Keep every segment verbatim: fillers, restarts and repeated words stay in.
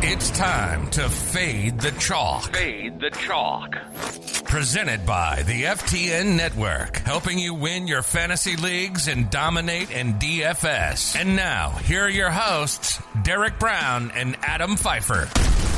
It's time to fade the chalk. Fade the chalk. Presented by the F T N Network, helping you win your fantasy leagues and dominate in D F S. And now, here are your hosts, Derek Brown and Adam Pfeiffer.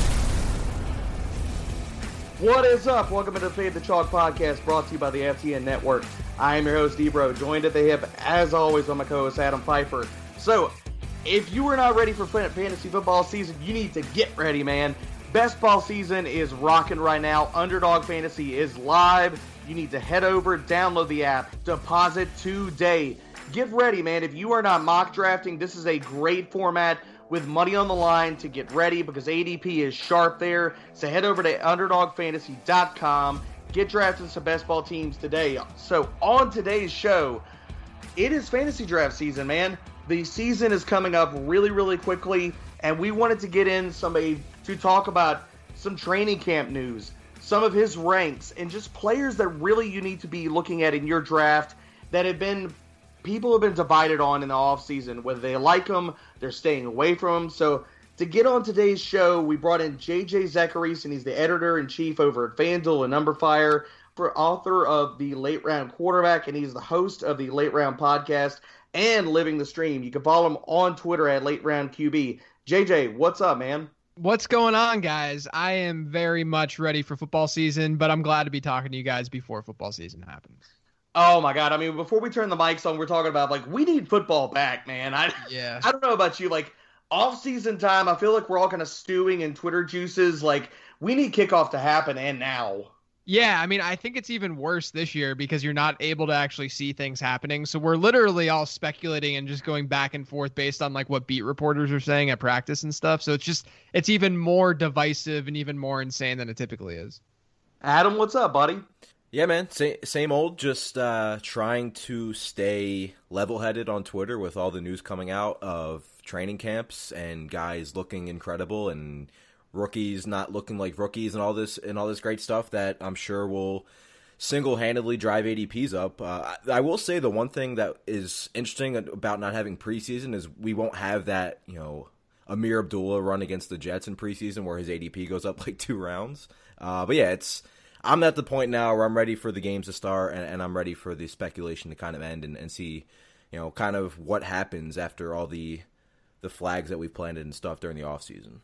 What is up? Welcome to the Fade the Chalk podcast, brought to you by the F T N Network. I am your host, Ebro, joined at the hip, as always, by my co-host, Adam Pfeiffer. So, if you are not ready for fantasy football season, you need to get ready, man. Best ball season is rocking right now. Underdog Fantasy is live. You need to head over, download the app, deposit today. Get ready, man. If you are not mock drafting, this is a great format with money on the line to get ready because A D P is sharp there. So head over to underdog fantasy dot com. Get drafted some best ball teams today. So on today's show, it is fantasy draft season, man. The season is coming up really, really quickly, and we wanted to get in somebody to talk about some training camp news, some of his ranks, and just players that really you need to be looking at in your draft that have been, people have been divided on in the offseason, whether they like them, they're staying away from them. So to get on today's show, we brought in J J Zachariason, and he's the editor-in-chief over at FanDuel and Numberfire, for author of the Late Round Quarterback, and he's the host of the Late Round Podcast and Living the Stream. You can follow him on Twitter at Late Round Q B. J J, what's up, man? What's going on, guys? I am very much ready for football season, but I'm glad to be talking to you guys before football season happens. Oh my God. I mean, before we turn the mics on, we're talking about, like, we need football back, man. I, yeah. I don't know about you. Like, off-season time, I feel like we're all kind of stewing in Twitter juices. Like, we need kickoff to happen, and now. Yeah, I mean, I think it's even worse this year because you're not able to actually see things happening. So we're literally all speculating and just going back and forth based on like what beat reporters are saying at practice and stuff. So it's just, it's even more divisive and even more insane than it typically is. Adam, what's up, buddy? Yeah, man, same, same old, just uh, trying to stay level-headed on Twitter with all the news coming out of training camps and guys looking incredible and rookies not looking like rookies and all this and all this great stuff that I'm sure will single-handedly drive A D Ps up. Uh, I, I will say the one thing that is interesting about not having preseason is we won't have that, you know, Amir Abdullah run against the Jets in preseason where his A D P goes up like two rounds. Uh, but yeah, it's I'm at the point now where I'm ready for the games to start and, and I'm ready for the speculation to kind of end and, and see, you know, kind of what happens after all the the flags that we've planted and stuff during the offseason.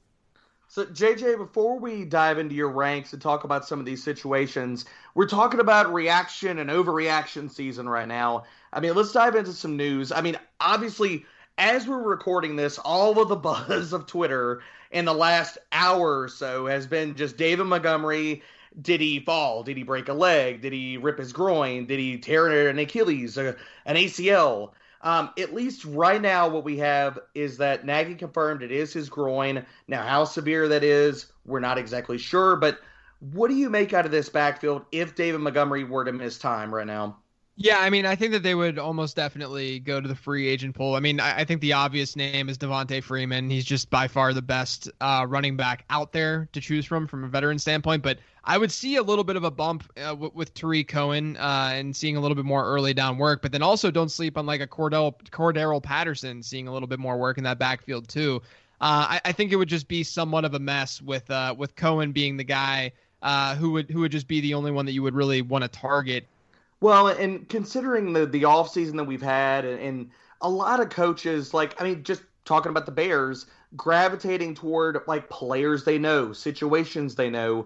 So, J J, before we dive into your ranks and talk about some of these situations, we're talking about reaction and overreaction season right now. I mean, let's dive into some news. I mean, obviously, as we're recording this, all of the buzz of Twitter in the last hour or so has been just David Montgomery. Did he fall? Did he break a leg? Did he rip his groin? Did he tear an Achilles, an A C L? Um, at least right now what we have is that Nagy confirmed it is his groin. Now, how severe that is, we're not exactly sure. But what do you make out of this backfield if David Montgomery were to miss time right now? Yeah, I mean, I think that they would almost definitely go to the free agent pool. I mean, I, I think the obvious name is Devontae Freeman. He's just by far the best uh, running back out there to choose from from a veteran standpoint. But I would see a little bit of a bump uh, w- with Tariq Cohen uh, and seeing a little bit more early down work. But then also don't sleep on like a Cordell, Cordarrelle Patterson seeing a little bit more work in that backfield too. Uh, I, I think it would just be somewhat of a mess with uh, with Cohen being the guy uh, who would who would just be the only one that you would really want to target. Well, and considering the, the offseason that we've had and, and a lot of coaches, like, I mean, just talking about the Bears, gravitating toward, like, players they know, situations they know.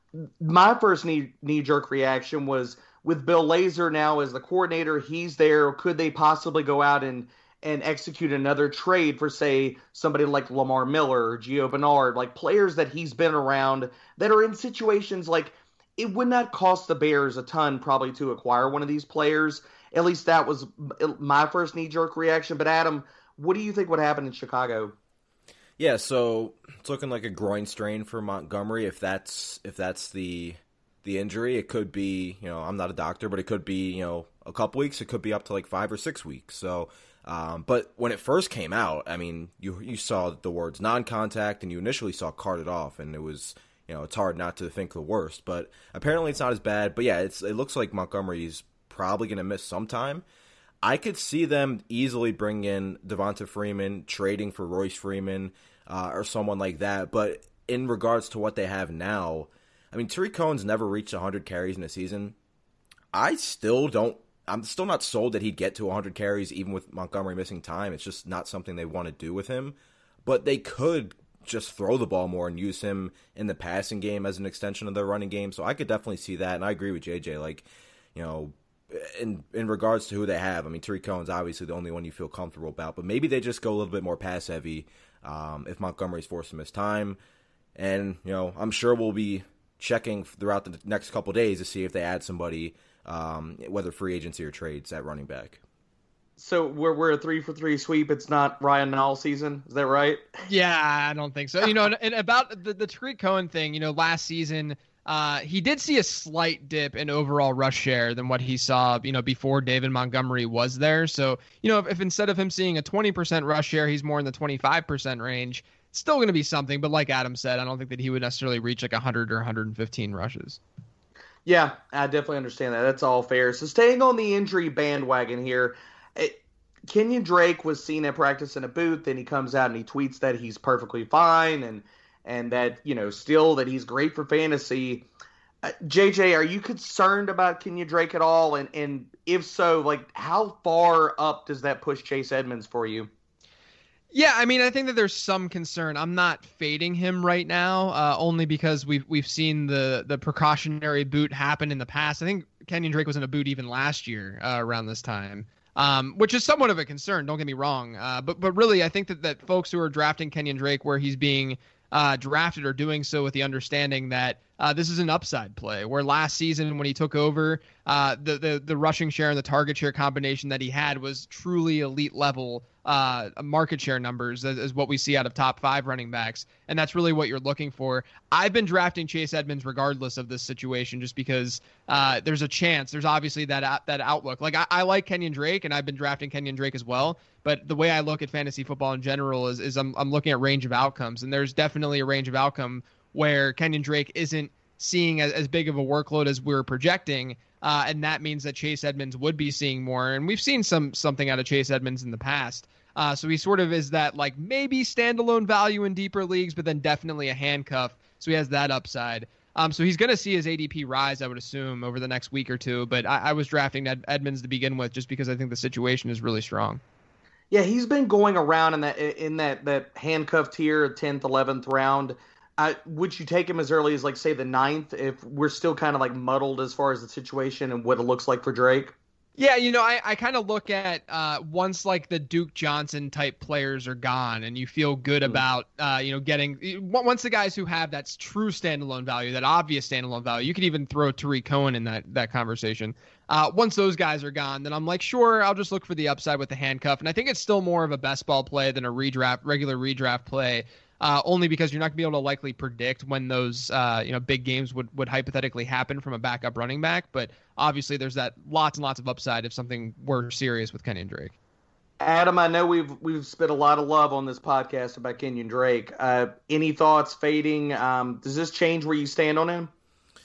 My first knee, knee-jerk reaction was with Bill Lazor now as the coordinator, he's there. Could they possibly go out and, and execute another trade for, say, somebody like Lamar Miller or Gio Bernard, like players that he's been around that are in situations like, it would not cost the Bears a ton probably to acquire one of these players. At least that was my first knee-jerk reaction. But, Adam, what do you think would happen in Chicago? Yeah, so it's looking like a groin strain for Montgomery. If that's if that's the the injury, it could be, you know, I'm not a doctor, but it could be, you know, a couple weeks. It could be up to like five or six weeks. So, um, but when it first came out, I mean, you you saw the words non-contact, and you initially saw carted off, and it was, you know, it's hard not to think the worst, but apparently it's not as bad. But yeah, it's it looks like Montgomery's probably going to miss some time. I could see them easily bring in Devonta Freeman, trading for Royce Freeman uh, or someone like that. But in regards to what they have now, I mean, Tariq Cohen's never reached one hundred carries in a season. I still don't, I'm still not sold that he'd get to one hundred carries even with Montgomery missing time. It's just not something they want to do with him. But they could just throw the ball more and use him in the passing game as an extension of their running game. So I could definitely see that. And I agree with J J. Like, you know, in in regards to who they have, I mean, Tariq Cohen's obviously the only one you feel comfortable about. But maybe they just go a little bit more pass heavy um, if Montgomery's forced to miss time. And, you know, I'm sure we'll be checking throughout the next couple days to see if they add somebody, um, whether free agency or trades, at running back. So we're we're a three for three sweep. It's not Ryan Nall season, is that right? Yeah, I don't think so. You know, and, and about the, the Tariq Cohen thing, you know, last season uh, he did see a slight dip in overall rush share than what he saw, you know, before David Montgomery was there. So, you know, if, if instead of him seeing a twenty percent rush share, he's more in the twenty-five percent range, it's still going to be something. But like Adam said, I don't think that he would necessarily reach like one hundred or one hundred fifteen rushes. Yeah, I definitely understand that. That's all fair. So staying on the injury bandwagon here, it, Kenyon Drake was seen at practice in a booth, and he comes out and he tweets that he's perfectly fine and and that, you know, still that he's great for fantasy. Uh, J J, are you concerned about Kenyon Drake at all? And, and if so, like, how far up does that push Chase Edmonds for you? Yeah, I mean, I think that there's some concern. I'm not fading him right now, uh, only because we've we've seen the the precautionary boot happen in the past. I think Kenyon Drake was in a boot even last year uh, around this time, um, which is somewhat of a concern. Don't get me wrong, uh, but but really, I think that that folks who are drafting Kenyon Drake where he's being uh, drafted are doing so with the understanding that uh, this is an upside play. Where last season when he took over, uh, the the the rushing share and the target share combination that he had was truly elite level. Uh, market share numbers as, as what we see out of top five running backs. And that's really what you're looking for. I've been drafting Chase Edmonds regardless of this situation, just because uh, there's a chance. There's obviously that that outlook. Like I, I like Kenyon Drake, and I've been drafting Kenyon Drake as well. But the way I look at fantasy football in general is, is I'm, I'm looking at range of outcomes. And there's definitely a range of outcome where Kenyon Drake isn't seeing as, as big of a workload as we're projecting. Uh, and that means that Chase Edmonds would be seeing more. And we've seen some something out of Chase Edmonds in the past. Uh, so he sort of is that like maybe standalone value in deeper leagues, but then definitely a handcuff. So he has that upside. Um, so he's going to see his A D P rise, I would assume, over the next week or two. But I, I was drafting Ed- Edmonds to begin with just because I think the situation is really strong. Yeah, he's been going around in that in that, that handcuff tier, tenth, eleventh round. Uh, would you take him as early as, like, say, the ninth, if we're still kind of, like, muddled as far as the situation and what it looks like for Drake? Yeah, you know, I, I kind of look at uh, once, like, the Duke Johnson type players are gone and you feel good mm-hmm. about, uh, you know, getting – once the guys who have that true standalone value, that obvious standalone value, you could even throw Tariq Cohen in that, that conversation. Uh, once those guys are gone, then I'm like, sure, I'll just look for the upside with the handcuff. And I think it's still more of a best ball play than a redraft, regular redraft play. Uh, only because you're not going to be able to likely predict when those uh, you know big games would, would hypothetically happen from a backup running back. But obviously there's that lots and lots of upside if something were serious with Kenyon Drake. Adam, I know we've we've spent a lot of love on this podcast about Kenyon Drake. Uh, any thoughts fading? Um, does this change where you stand on him?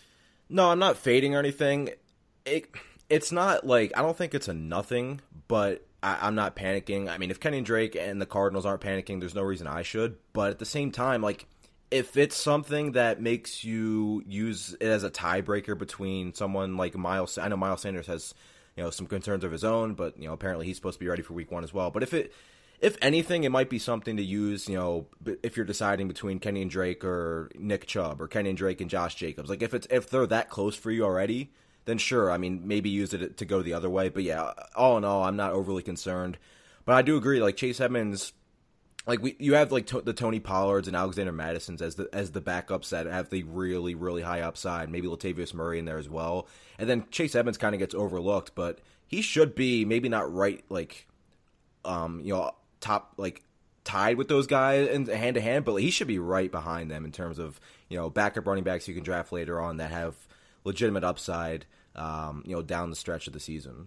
No, I'm not fading or anything. It It's not like, I don't think it's a nothing, but I, I'm not panicking. I mean, if Kenyon Drake and the Cardinals aren't panicking, there's no reason I should. But at the same time, like, if it's something that makes you use it as a tiebreaker between someone like Miles, I know Miles Sanders has, you know, some concerns of his own, but, you know, apparently he's supposed to be ready for week one as well. But if it, if anything, it might be something to use, you know, if you're deciding between Kenyon Drake or Nick Chubb or Kenyon Drake and Josh Jacobs. Like, if it's, if they're that close for you already, then sure, I mean, maybe use it to go the other way. But yeah, all in all, I'm not overly concerned. But I do agree, like, Chase Edmonds, like, we you have, like, to, the Tony Pollards and Alexander Madisons as the as the backups that have the really, really high upside. Maybe Latavius Murray in there as well. And then Chase Edmonds kind of gets overlooked, but he should be maybe not right, like, um, you know, top, like, tied with those guys and hand to hand, but he should be right behind them in terms of, you know, backup running backs you can draft later on that have legitimate upside, um, you know, down the stretch of the season.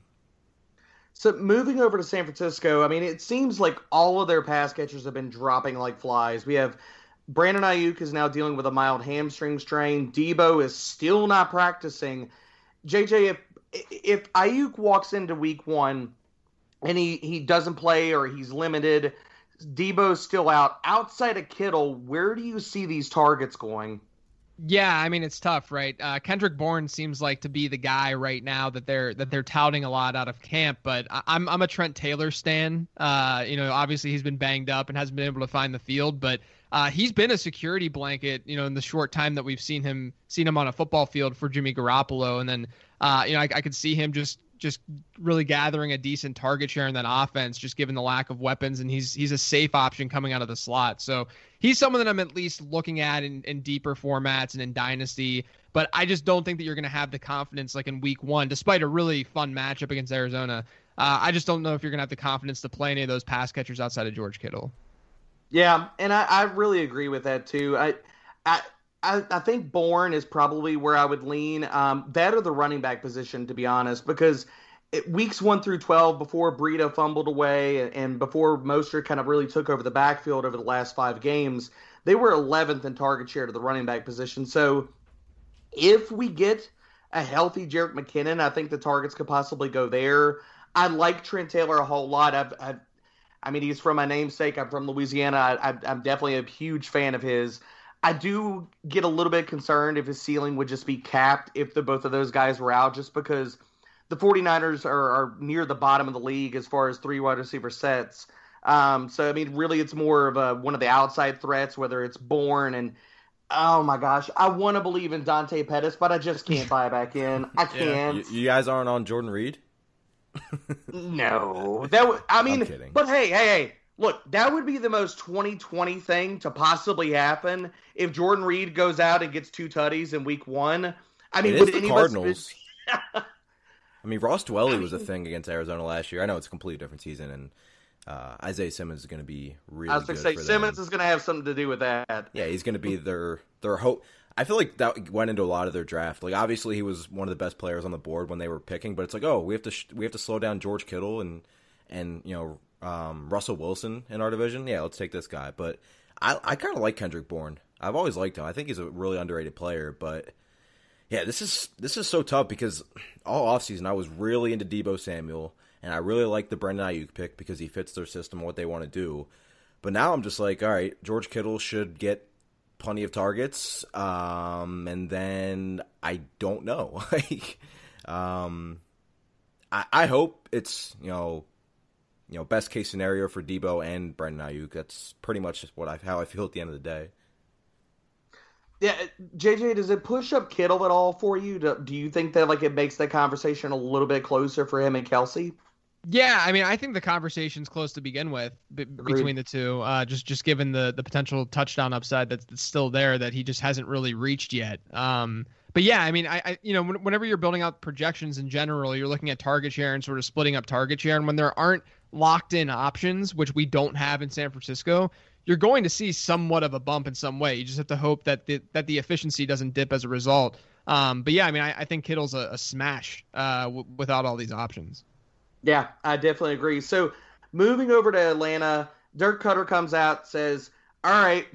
So moving over to San Francisco, I mean, it seems like all of their pass catchers have been dropping like flies. We have Brandon Ayuk is now dealing with a mild hamstring strain. Debo is still not practicing. J J, if if Ayuk walks into week one and he, he doesn't play or he's limited. Debo's still out. Outside of Kittle, where do you see these targets going? Yeah, I mean it's tough, right? Uh, Kendrick Bourne seems like to be the guy right now that they're that they're touting a lot out of camp, but I, I'm I'm a Trent Taylor stan. Uh, you know, obviously he's been banged up and hasn't been able to find the field, but uh, he's been a security blanket, you know, in the short time that we've seen him seen him on a football field for Jimmy Garoppolo, and then uh, you know I, I could see him just. just really gathering a decent target share in that offense, just given the lack of weapons. And he's, he's a safe option coming out of the slot. So he's someone that I'm at least looking at in, in deeper formats and in dynasty, but I just don't think that you're going to have the confidence like in week one, despite a really fun matchup against Arizona. Uh, I just don't know if you're going to have the confidence to play any of those pass catchers outside of George Kittle. Yeah. And I, I really agree with that too. I, I, I, I think Bourne is probably where I would lean. Um, that or the running back position, to be honest, because it, weeks one through twelve, before Breida fumbled away and, and before Mostert kind of really took over the backfield over the last five games, they were eleventh in target share to the running back position. So if we get a healthy Jerick McKinnon, I think the targets could possibly go there. I like Trent Taylor a whole lot. I've, I've I mean, he's from my namesake. I'm from Louisiana. I, I, I'm definitely a huge fan of his. I do get a little bit concerned if his ceiling would just be capped if the both of those guys were out, just because the 49ers are, are near the bottom of the league as far as three wide receiver sets. Um, so, I mean, really it's more of a, one of the outside threats, whether it's Bourne and, oh my gosh, I want to believe in Dante Pettis, but I just can't buy back in. I can't. Yeah. You, you guys aren't on Jordan Reed? No. that w- I mean, I'm kidding. But hey, hey, hey. Look, that would be the most twenty twenty thing to possibly happen if Jordan Reed goes out and gets two tutties in week one. I mean, it would is the any Cardinals. of us... I mean, Ross Dwelley I mean, was a thing against Arizona last year. I know it's a completely different season, and uh, Isaiah Simmons is going to be really I was going good to say, for Simmons them. is going to have something to do with that. Yeah, he's going to be their their hope. I feel like that went into a lot of their draft. Like, obviously, he was one of the best players on the board when they were picking, but it's like, oh, we have to sh- we have to slow down George Kittle and and you know. Um, Russell Wilson in our division, yeah, let's take this guy. But I, I kind of like Kendrick Bourne. I've always liked him. I think he's a really underrated player. But yeah, this is this is so tough because all offseason I was really into Deebo Samuel, and I really like the Brandon Ayuk pick because he fits their system and what they want to do. But now I'm just like, all right, George Kittle should get plenty of targets, um, and then I don't know. like, um, I, I hope it's you know. You know, best case scenario for Debo and Brandon Ayuk. That's pretty much what I how I feel at the end of the day. Yeah, J J, does it push up Kittle at all for you? Do, do you think that like it makes that conversation a little bit closer for him and Kelsey? Yeah, I mean, I think the conversation's close to begin with b- between the two. Uh, just just given the the potential touchdown upside that's, that's still there that he just hasn't really reached yet. Um, but yeah, I mean, I, I you know, whenever you're building out projections in general, you're looking at target share and sort of splitting up target share, and when there aren't locked in options, which we don't have in San Francisco, you're going to see somewhat of a bump in some way. You just have to hope that the, that the efficiency doesn't dip as a result. Um, but yeah, I mean, I, I think Kittle's a, a smash uh, w- without all these options. Yeah, I definitely agree. So moving over to Atlanta, Dirk Cutter comes out, says, all right,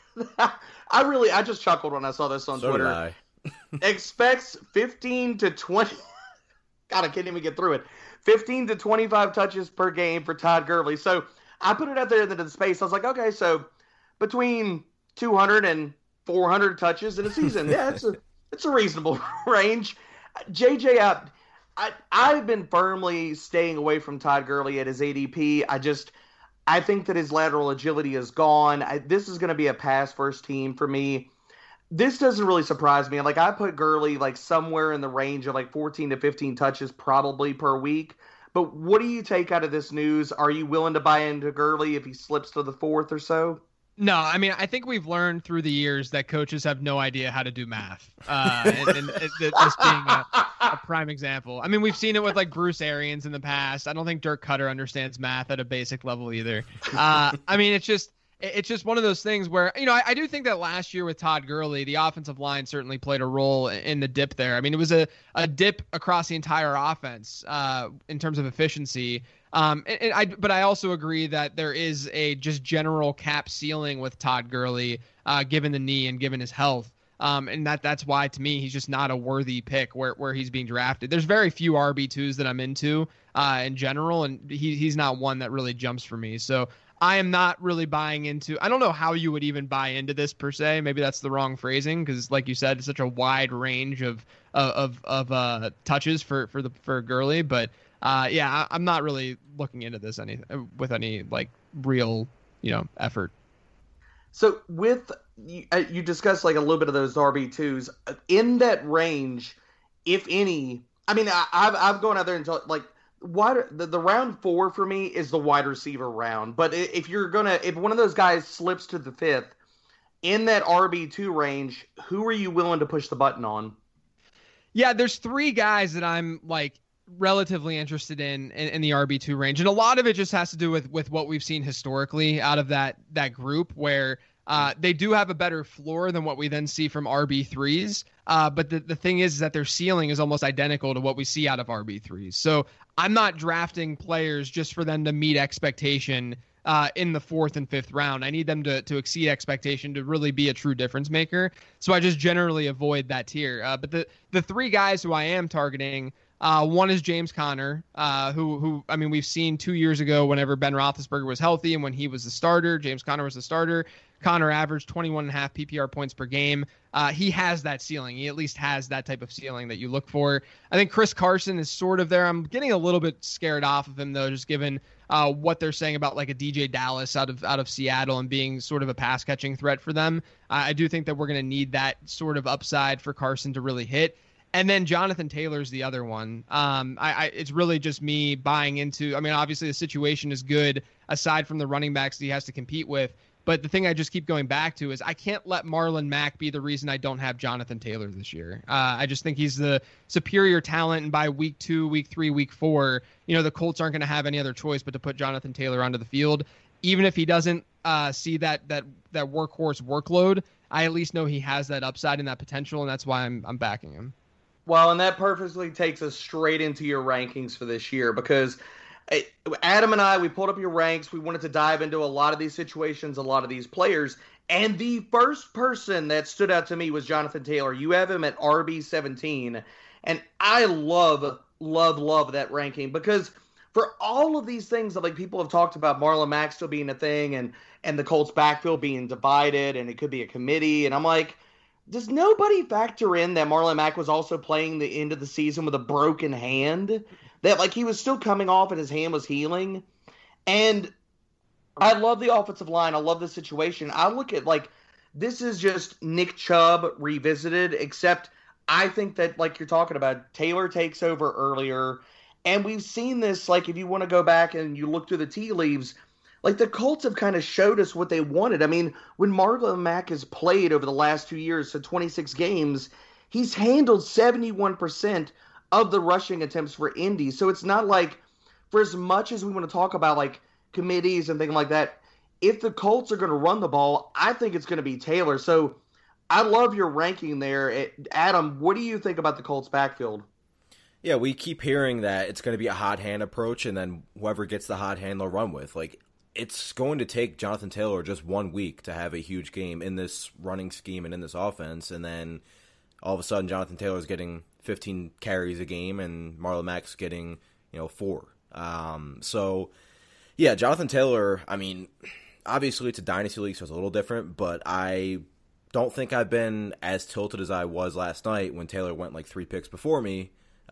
I really, I just chuckled when I saw this on so Twitter. Did I. Expects fifteen to twenty. God, I can't even get through it. fifteen to twenty-five touches per game for Todd Gurley. So I put it out there into the space. I was like, okay, so between two hundred and four hundred touches in a season, yeah, it's a it's a reasonable range. J J, I, I I've been firmly staying away from Todd Gurley at his A D P. I just I think that his lateral agility is gone. I, this is going to be a pass first team for me. This doesn't really surprise me. Like I put Gurley like somewhere in the range of like fourteen to fifteen touches probably per week. But what do you take out of this news? Are you willing to buy into Gurley if he slips to the fourth or so? No, I mean, I think we've learned through the years that coaches have no idea how to do math. Uh, and, and, and this being a, a prime example. I mean, we've seen it with like Bruce Arians in the past. I don't think Dirk Cutter understands math at a basic level either. Uh, I mean, it's just, it's just one of those things where, you know, I, I do think that last year with Todd Gurley, the offensive line certainly played a role in the dip there. I mean, it was a, a dip across the entire offense uh, in terms of efficiency. Um, and, and I, but I also agree that there is a just general cap ceiling with Todd Gurley, uh, given the knee and given his health. Um, and that that's why, to me, he's just not a worthy pick where, where he's being drafted. There's very few R B twos that I'm into uh, in general, and he, he's not one that really jumps for me. So I am not really buying into – I don't know how you would even buy into this per se. Maybe that's the wrong phrasing because, like you said, it's such a wide range of of of uh, touches for, for, the, for Gurley. But, uh, yeah, I, I'm not really looking into this any with any, like, real, you know, effort. So with you, you discussed like a little bit of those R B twos in that range, if any. I mean, I, I've I've gone out there and told, like wide the, the round four for me is the wide receiver round. But if you're gonna if one of those guys slips to the fifth in that R B two range, who are you willing to push the button on? Yeah, there's three guys that I'm like relatively interested in, in in the R B two range, and a lot of it just has to do with with what we've seen historically out of that that group, where uh they do have a better floor than what we then see from R B threes, uh but the, the thing is, is that their ceiling is almost identical to what we see out of R B threes. So I'm not drafting players just for them to meet expectation uh in the fourth and fifth round. I need them to to exceed expectation to really be a true difference maker. So I just generally avoid that tier. Uh, but the the three guys who I am targeting, Uh, one is James Conner, uh, who, who, I mean, we've seen two years ago whenever Ben Roethlisberger was healthy and when he was the starter, James Conner was the starter. Conner averaged twenty-one and a half P P R points per game. Uh, he has that ceiling. He at least has that type of ceiling that you look for. I think Chris Carson is sort of there. I'm getting a little bit scared off of him though, just given uh, what they're saying about like a D J Dallas out of out of Seattle and being sort of a pass catching threat for them. Uh, I do think that we're going to need that sort of upside for Carson to really hit. And then Jonathan Taylor's the other one. Um, I, I, it's really just me buying into. I mean, obviously the situation is good aside from the running backs that he has to compete with. But the thing I just keep going back to is I can't let Marlon Mack be the reason I don't have Jonathan Taylor this year. Uh, I just think he's the superior talent, and by week two, week three, week four, you know, the Colts aren't going to have any other choice but to put Jonathan Taylor onto the field. Even if he doesn't uh, see that that that workhorse workload, I at least know he has that upside and that potential, and that's why I'm I'm backing him. Well, and that perfectly takes us straight into your rankings for this year, because Adam and I, we pulled up your ranks. We wanted to dive into a lot of these situations, a lot of these players. And the first person that stood out to me was Jonathan Taylor. You have him at R B seventeen. And I love, love, love that ranking, because for all of these things that like people have talked about, Marlon Mack still being a thing and, and the Colts backfield being divided and it could be a committee. And I'm like, does nobody factor in that Marlon Mack was also playing the end of the season with a broken hand? That, like, he was still coming off and his hand was healing? And I love the offensive line. I love the situation. I look at, like, this is just Nick Chubb revisited, except I think that, like you're talking about, Taylor takes over earlier. And we've seen this, like, if you want to go back and you look through the tea leaves, like, the Colts have kind of showed us what they wanted. I mean, when Marlon Mack has played over the last two years, so twenty-six games, he's handled seventy-one percent of the rushing attempts for Indy. So it's not like, for as much as we want to talk about, like, committees and things like that, if the Colts are going to run the ball, I think it's going to be Taylor. So I love your ranking there. Adam, what do you think about the Colts backfield? Yeah, we keep hearing that it's going to be a hot hand approach, and then whoever gets the hot hand they'll run with. Like, it's going to take Jonathan Taylor just one week to have a huge game in this running scheme and in this offense, and then all of a sudden Jonathan Taylor's getting fifteen carries a game and Marlon Mack's getting, you know, four. Um, so, yeah, Jonathan Taylor, I mean, obviously it's a dynasty league, so it's a little different, but I don't think I've been as tilted as I was last night when Taylor went like three picks before me.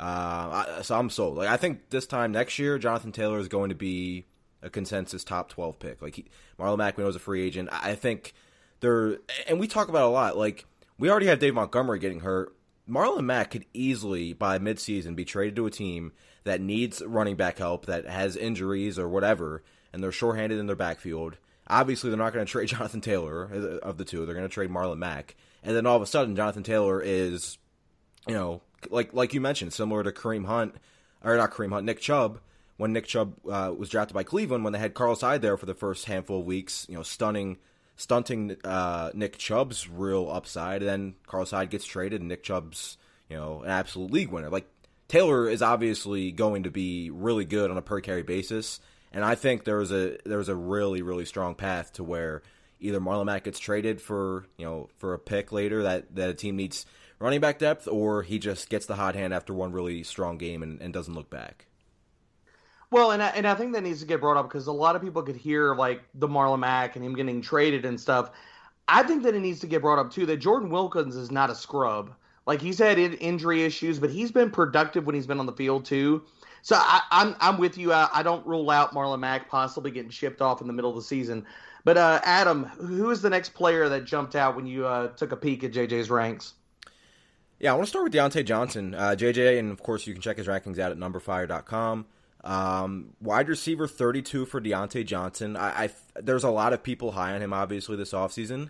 Uh, I, so I'm sold. Like, I think this time next year, Jonathan Taylor is going to be a consensus top twelve pick. Like, he, Marlon Mack, when he was a free agent, I think they're, and we talk about it a lot, like, we already have Dave Montgomery getting hurt. Marlon Mack could easily, by midseason, be traded to a team that needs running back help, that has injuries or whatever, and they're shorthanded in their backfield. Obviously, they're not going to trade Jonathan Taylor of the two. They're going to trade Marlon Mack. And then all of a sudden, Jonathan Taylor is, you know, like like you mentioned, similar to Kareem Hunt, or not Kareem Hunt, Nick Chubb, when Nick Chubb uh, was drafted by Cleveland, when they had Carlos Hyde there for the first handful of weeks, you know, stunning, stunting uh, Nick Chubb's real upside, and then Carlos Hyde gets traded, and Nick Chubb's, you know, an absolute league winner. Like, Taylor is obviously going to be really good on a per carry basis, and I think there's a there's a really really strong path to where either Marlon Mack gets traded for, you know, for a pick later that, that a team needs running back depth, or he just gets the hot hand after one really strong game and, and doesn't look back. Well, and I, and I think that needs to get brought up because a lot of people could hear like the Marlon Mack and him getting traded and stuff. I think that it needs to get brought up too that Jordan Wilkins is not a scrub. Like, he's had in, injury issues, but he's been productive when he's been on the field too. So I, I'm I'm with you. I, I don't rule out Marlon Mack possibly getting shipped off in the middle of the season. But uh, Adam, who is the next player that jumped out when you uh, took a peek at J J's ranks? Yeah, I want to start with Deontay Johnson. Uh, J J, and of course you can check his rankings out at number fire dot com. Um, wide receiver thirty-two for Deontay Johnson. I, I there's a lot of people high on him, obviously, this offseason.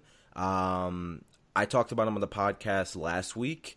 Um, I talked about him on the podcast last week,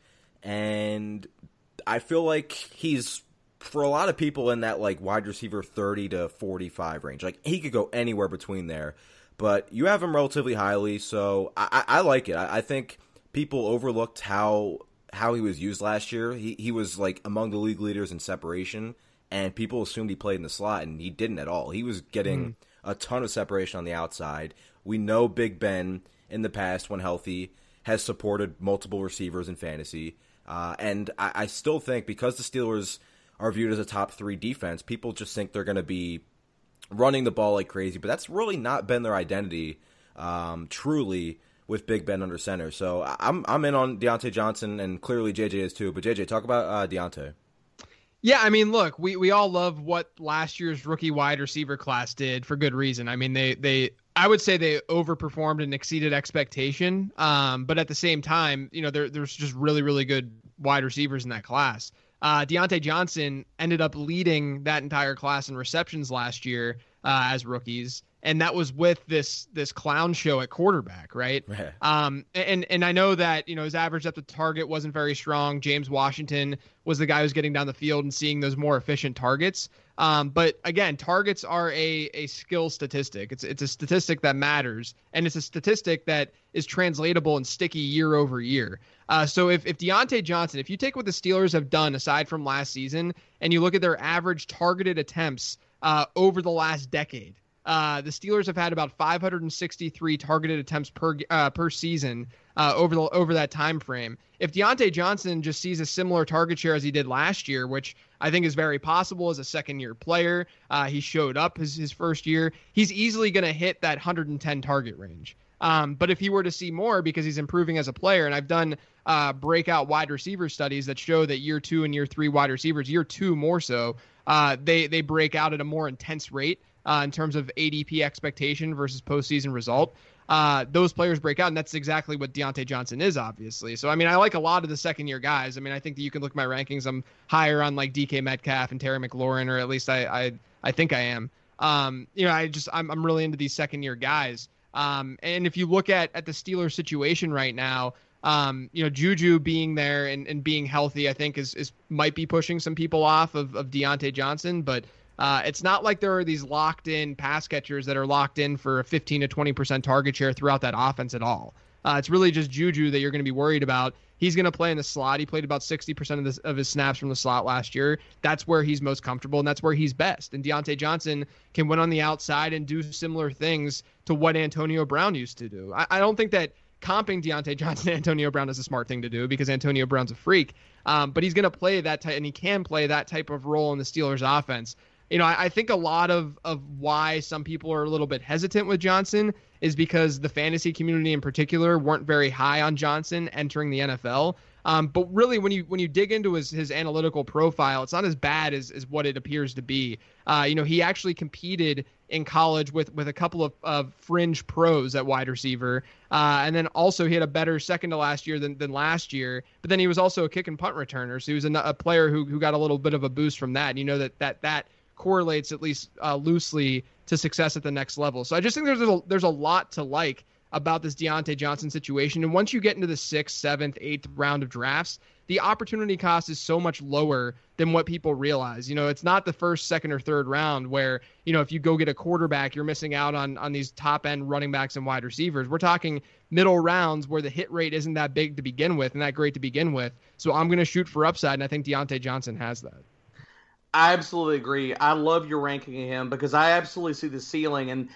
and I feel like he's, for a lot of people, in that like wide receiver thirty to forty-five range. Like, he could go anywhere between there, but you have him relatively highly, so I, I, I like it. I, I think people overlooked how how he was used last year. He he was like among the league leaders in separation, and people assumed he played in the slot, and he didn't at all. He was getting mm. a ton of separation on the outside. We know Big Ben, in the past, when healthy, has supported multiple receivers in fantasy. Uh, and I, I still think, because the Steelers are viewed as a top three defense, people just think they're going to be running the ball like crazy. But that's really not been their identity, um, truly, with Big Ben under center. So I'm I'm in on Deontay Johnson, and clearly J J is too. But J J, talk about uh, Deontay. Yeah, I mean, look, we, we all love what last year's rookie wide receiver class did for good reason. I mean, they they I would say they overperformed and exceeded expectation. Um, but at the same time, you know, there there's just really, really good wide receivers in that class. Uh, Deontay Johnson ended up leading that entire class in receptions last year uh, as rookies. And that was with this this clown show at quarterback, right? Yeah. Um, and and I know that, you know, his average depth of target wasn't very strong. James Washington was the guy who's getting down the field and seeing those more efficient targets. Um, but again, targets are a a skill statistic. It's it's a statistic that matters, and it's a statistic that is translatable and sticky year over year. Uh, so if if Deontay Johnson, if you take what the Steelers have done aside from last season, and you look at their average targeted attempts uh, over the last decade. Uh, the Steelers have had about five hundred sixty-three targeted attempts per uh, per season uh, over the over that time frame. If Deontay Johnson just sees a similar target share as he did last year, which I think is very possible as a second-year player, uh, he showed up his, his first year, he's easily going to hit that one hundred ten target range. Um, but if he were to see more because he's improving as a player, and I've done uh, breakout wide receiver studies that show that year two and year three wide receivers, year two more so, uh, they they break out at a more intense rate. Uh, in terms of A D P expectation versus postseason result, uh, those players break out, and that's exactly what Deontay Johnson is, obviously. So, I mean, I like a lot of the second-year guys. I mean, I think that you can look at my rankings. I'm higher on, like, D K Metcalf and Terry McLaurin, or at least I I, I think I am. Um, you know, I just I'm I'm really into these second-year guys. Um, and if you look at at the Steelers situation right now, um, you know, Juju being there and, and being healthy, I think is is might be pushing some people off of of Deontay Johnson, but. Uh, it's not like there are these locked-in pass catchers that are locked in for a fifteen to twenty percent target share throughout that offense at all. Uh, it's really just Juju that you're going to be worried about. He's going to play in the slot. He played about sixty percent of, this, of his snaps from the slot last year. That's where he's most comfortable, and that's where he's best. And Deontay Johnson can win on the outside and do similar things to what Antonio Brown used to do. I, I don't think that comping Deontay Johnson and Antonio Brown is a smart thing to do because Antonio Brown's a freak. Um, but he's going to play that type, and he can play that type of role in the Steelers' offense. You know, I, I think a lot of, of why some people are a little bit hesitant with Johnson is because the fantasy community in particular weren't very high on Johnson entering the N F L. Um, but really, when you when you dig into his, his analytical profile, it's not as bad as, as what it appears to be. Uh, you know, he actually competed in college with, with a couple of, of fringe pros at wide receiver. Uh, and then also he had a better second to last year than, than last year. But then he was also a kick and punt returner. So he was a, a player who, who got a little bit of a boost from that. And you know that that that correlates at least uh, loosely to success at the next level. So I just think there's a, there's a lot to like about this Deontay Johnson situation. And once you get into the sixth, seventh, eighth round of drafts, the opportunity cost is so much lower than what people realize. You know, it's not the first, second, or third round where, you know, if you go get a quarterback, you're missing out on, on these top end running backs and wide receivers. We're talking middle rounds where the hit rate isn't that big to begin with and that great to begin with. So I'm going to shoot for upside, and I think Deontay Johnson has that. I absolutely agree. I love your ranking of him because I absolutely see the ceiling. And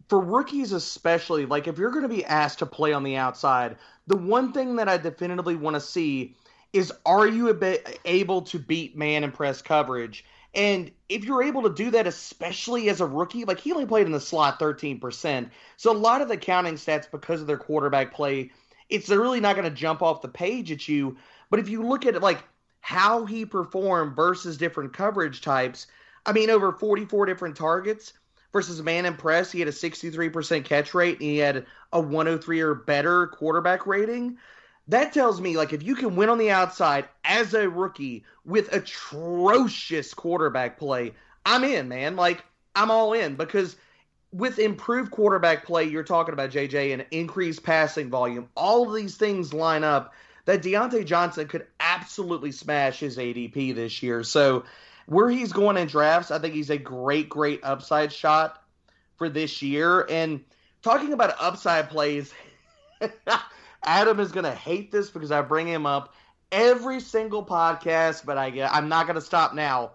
for rookies especially, like if you're going to be asked to play on the outside, the one thing that I definitively want to see is, are you a bit able to beat man and press coverage? And if you're able to do that, especially as a rookie, like he only played in the slot thirteen percent. So a lot of the counting stats, because of their quarterback play, it's they're really not going to jump off the page at you. But if you look at it, like how he performed versus different coverage types, I mean, over forty-four different targets versus man and press, he had a sixty-three percent catch rate, and he had a one oh three or better quarterback rating. That tells me, like, if you can win on the outside as a rookie with atrocious quarterback play, I'm in, man. Like, I'm all in, because with improved quarterback play, you're talking about, J J, and increased passing volume. All of these things line up that Deontay Johnson could absolutely smash his A D P this year. So where he's going in drafts, I think he's a great, great upside shot for this year. And talking about upside plays, Adam is going to hate this because I bring him up every single podcast, but I, I'm not going to stop now.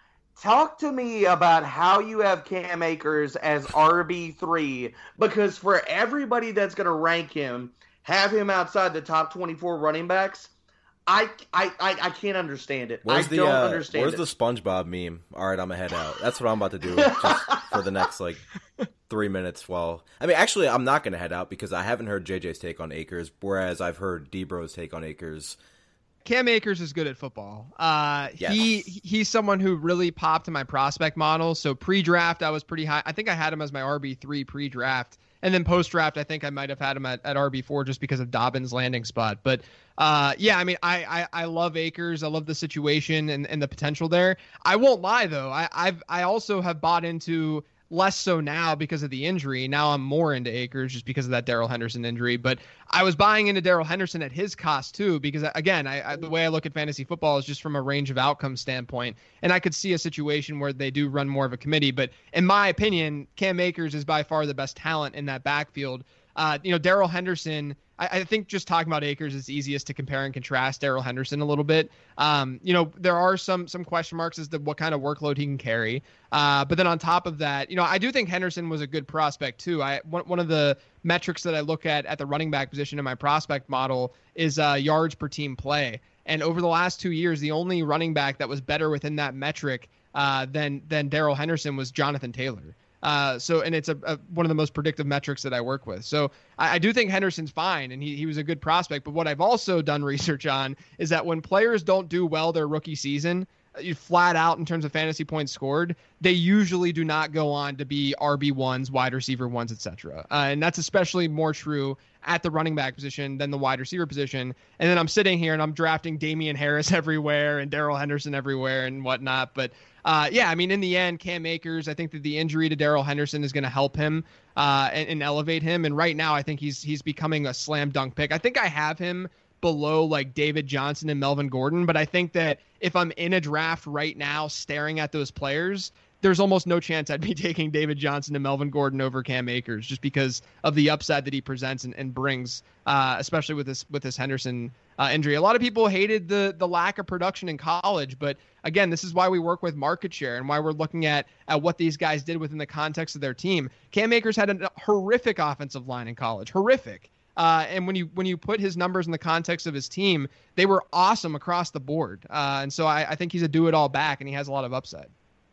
Talk to me about how you have Cam Akers as R B three, because for everybody that's going to rank him, have him outside the top twenty-four running backs, I, I, I, I can't understand it. Where's I the, don't uh, understand where's it. the SpongeBob meme? All right, I'm going to head out. That's what I'm about to do just for the next, like, three minutes. While I mean, actually, I'm not going to head out because I haven't heard J J's take on Akers, whereas I've heard D-Bro's take on Akers. Cam Akers is good at football. Uh, yes. He he's someone who really popped in my prospect model. So pre-draft, I was pretty high. I think I had him as my R B three pre-draft. And then post-draft, I think I might have had him at, at R B four just because of Dobbins' landing spot. But, uh, yeah, I mean, I, I, I love Akers. I love the situation and, and the potential there. I won't lie, though. I I've I also have bought into – less so now because of the injury. Now I'm more into Akers just because of that Darrell Henderson injury. But I was buying into Darrell Henderson at his cost too, because again, I, I, the way I look at fantasy football is just from a range of outcomes standpoint. And I could see a situation where they do run more of a committee. But in my opinion, Cam Akers is by far the best talent in that backfield. Uh, you know, Darrell Henderson, I, I think just talking about Akers is easiest to compare and contrast Darrell Henderson a little bit. Um, you know, there are some some question marks as to what kind of workload he can carry. Uh, but then on top of that, you know, I do think Henderson was a good prospect too. I one, one of the metrics that I look at at the running back position in my prospect model is uh, yards per team play. And over the last two years, the only running back that was better within that metric uh, than than Darrell Henderson was Jonathan Taylor. Uh, so, and it's a, a one of the most predictive metrics that I work with. So I, I do think Henderson's fine, and he, he was a good prospect. But what I've also done research on is that when players don't do well their rookie season, you flat out in terms of fantasy points scored, they usually do not go on to be R B ones, wide receiver ones, et cetera. Uh, and that's especially more true at the running back position than the wide receiver position. And then I'm sitting here and I'm drafting Damian Harris everywhere and Darrell Henderson everywhere and whatnot. But uh, yeah, I mean, in the end, Cam Akers, I think that the injury to Darrell Henderson is going to help him uh, and, and elevate him. And right now, I think he's he's becoming a slam dunk pick. I think I have him below like David Johnson and Melvin Gordon, but I think that if I'm in a draft right now staring at those players, there's almost no chance I'd be taking David Johnson and Melvin Gordon over Cam Akers just because of the upside that he presents and, and brings, uh, especially with this with this Henderson uh, injury. A lot of people hated the the lack of production in college, but again, this is why we work with market share and why we're looking at, at what these guys did within the context of their team. Cam Akers had a horrific offensive line in college, horrific. Uh, and when you when you put his numbers in the context of his team, they were awesome across the board. Uh, and so I, I think he's a do-it-all back, and he has a lot of upside.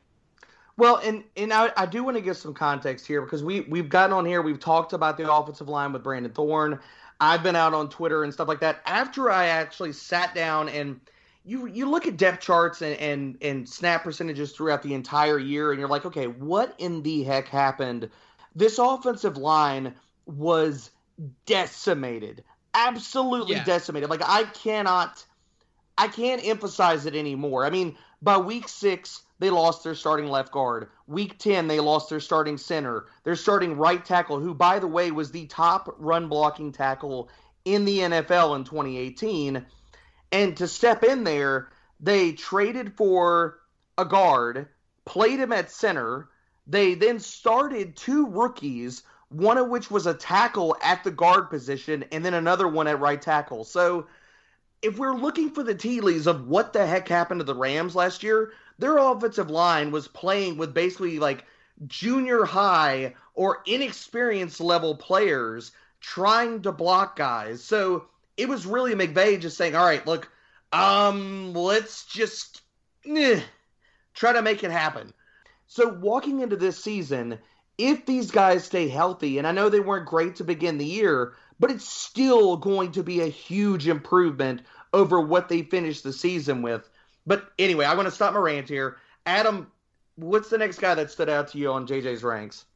Well, and, and I, I do want to give some context here because we, we've gotten on here. We've talked about the offensive line with Brandon Thorne. I've been out on Twitter and stuff like that. After I actually sat down and you you look at depth charts and, and, and snap percentages throughout the entire year, and you're like, okay, what in the heck happened? This offensive line was decimated. Absolutely yeah. decimated. Like, I cannot – I can't emphasize it anymore. I mean, by week six – they lost their starting left guard. Week ten, they lost their starting center. Their starting right tackle, who, by the way, was the top run-blocking tackle in the N F L in twenty eighteen. And to step in there, they traded for a guard, played him at center. They then started two rookies, one of which was a tackle at the guard position, and then another one at right tackle. So if we're looking for the tea leaves of what the heck happened to the Rams last year, their offensive line was playing with basically like junior high or inexperienced level players trying to block guys. So it was really McVay just saying, all right, look, um, let's just eh, try to make it happen. So walking into this season, if these guys stay healthy, and I know they weren't great to begin the year, but it's still going to be a huge improvement over what they finished the season with. But anyway, I'm going to stop my rant here. Adam, what's the next guy that stood out to you on J J's ranks?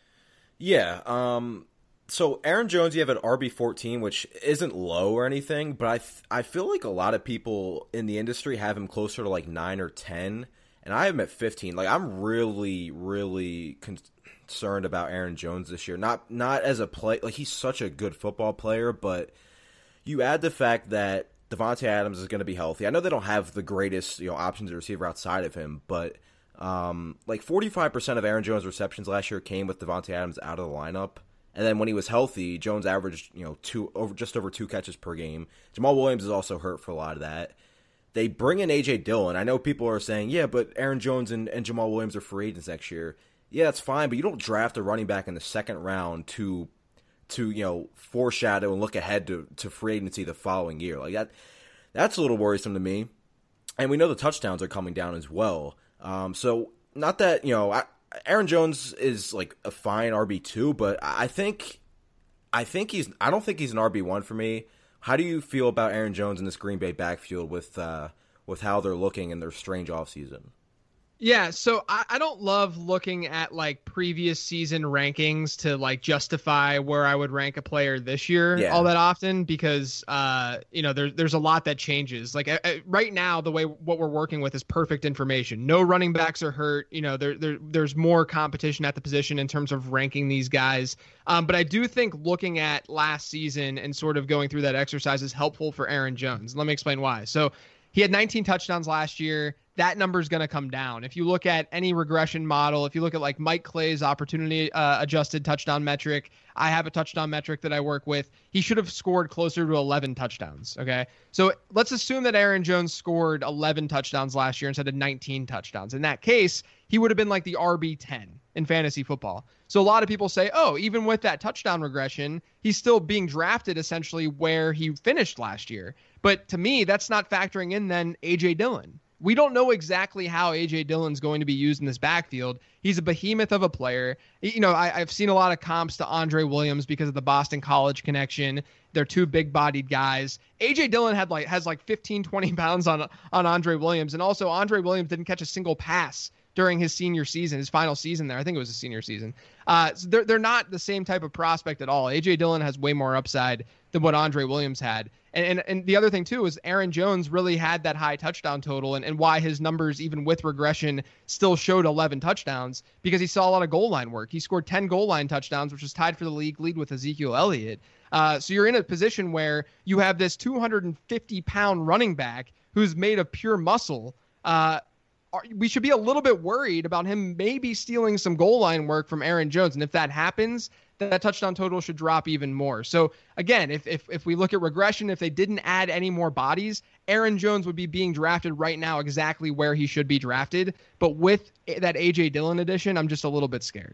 Yeah, um, so Aaron Jones, you have an R B fourteen, which isn't low or anything, but I th- I feel like a lot of people in the industry have him closer to like nine or ten, and I have him at fifteen. Like, I'm really, really con- concerned about Aaron Jones this year. Not not as a play, like, he's such a good football player, but you add the fact that Davante Adams is going to be healthy. I know they don't have the greatest, you know, options to receiver outside of him, but um, like forty-five percent of Aaron Jones' receptions last year came with Davante Adams out of the lineup. And then when he was healthy, Jones averaged, you know, two over just over two catches per game. Jamal Williams is also hurt for a lot of that. They bring in A J Dillon. I know people are saying, yeah, but Aaron Jones and, and Jamal Williams are free agents next year. Yeah, that's fine, but you don't draft a running back in the second round to to, you know, foreshadow and look ahead to, to free agency the following year. Like, that that's a little worrisome to me. And we know the touchdowns are coming down as well. Um, so not that, you know, I, Aaron Jones is like a fine R B two, but I think I think he's I don't think he's an R B one for me. How do you feel about Aaron Jones in this Green Bay backfield with uh, with how they're looking in their strange offseason? Yeah, so I, I don't love looking at like previous season rankings to like justify where I would rank a player this year yeah. all that often because uh you know there's there's a lot that changes. Like I, I, right now the way what we're working with is perfect information. No running backs are hurt. You know there there there's more competition at the position in terms of ranking these guys. Um, but I do think looking at last season and sort of going through that exercise is helpful for Aaron Jones. Let me explain why. So he had nineteen touchdowns last year. That number is going to come down. If you look at any regression model, if you look at like Mike Clay's opportunity uh, adjusted touchdown metric, I have a touchdown metric that I work with. He should have scored closer to eleven touchdowns. Okay. So let's assume that Aaron Jones scored eleven touchdowns last year instead of nineteen touchdowns. In that case, he would have been like the R B ten in fantasy football. So a lot of people say, oh, even with that touchdown regression, he's still being drafted essentially where he finished last year. But to me, that's not factoring in then A J Dillon. We don't know exactly how A J Dillon's going to be used in this backfield. He's a behemoth of a player. You know, I, I've seen a lot of comps to Andre Williams because of the Boston College connection. They're two big-bodied guys. A J Dillon had like has like fifteen, twenty pounds on on Andre Williams, and also Andre Williams didn't catch a single pass during his senior season, his final season there. I think it was his senior season. Uh, so they're they're not the same type of prospect at all. A J Dillon has way more upside than what Andre Williams had. And, and and the other thing, too, is Aaron Jones really had that high touchdown total and, and why his numbers, even with regression, still showed eleven touchdowns, because he saw a lot of goal line work. He scored ten goal line touchdowns, which was tied for the league lead with Ezekiel Elliott. Uh, so you're in a position where you have this two hundred fifty pound running back who's made of pure muscle. Uh, we should be a little bit worried about him maybe stealing some goal line work from Aaron Jones. And if that happens, that touchdown total should drop even more. So again, if, if if we look at regression, if they didn't add any more bodies, Aaron Jones would be being drafted right now exactly where he should be drafted. But with that A J Dillon addition, I'm just a little bit scared.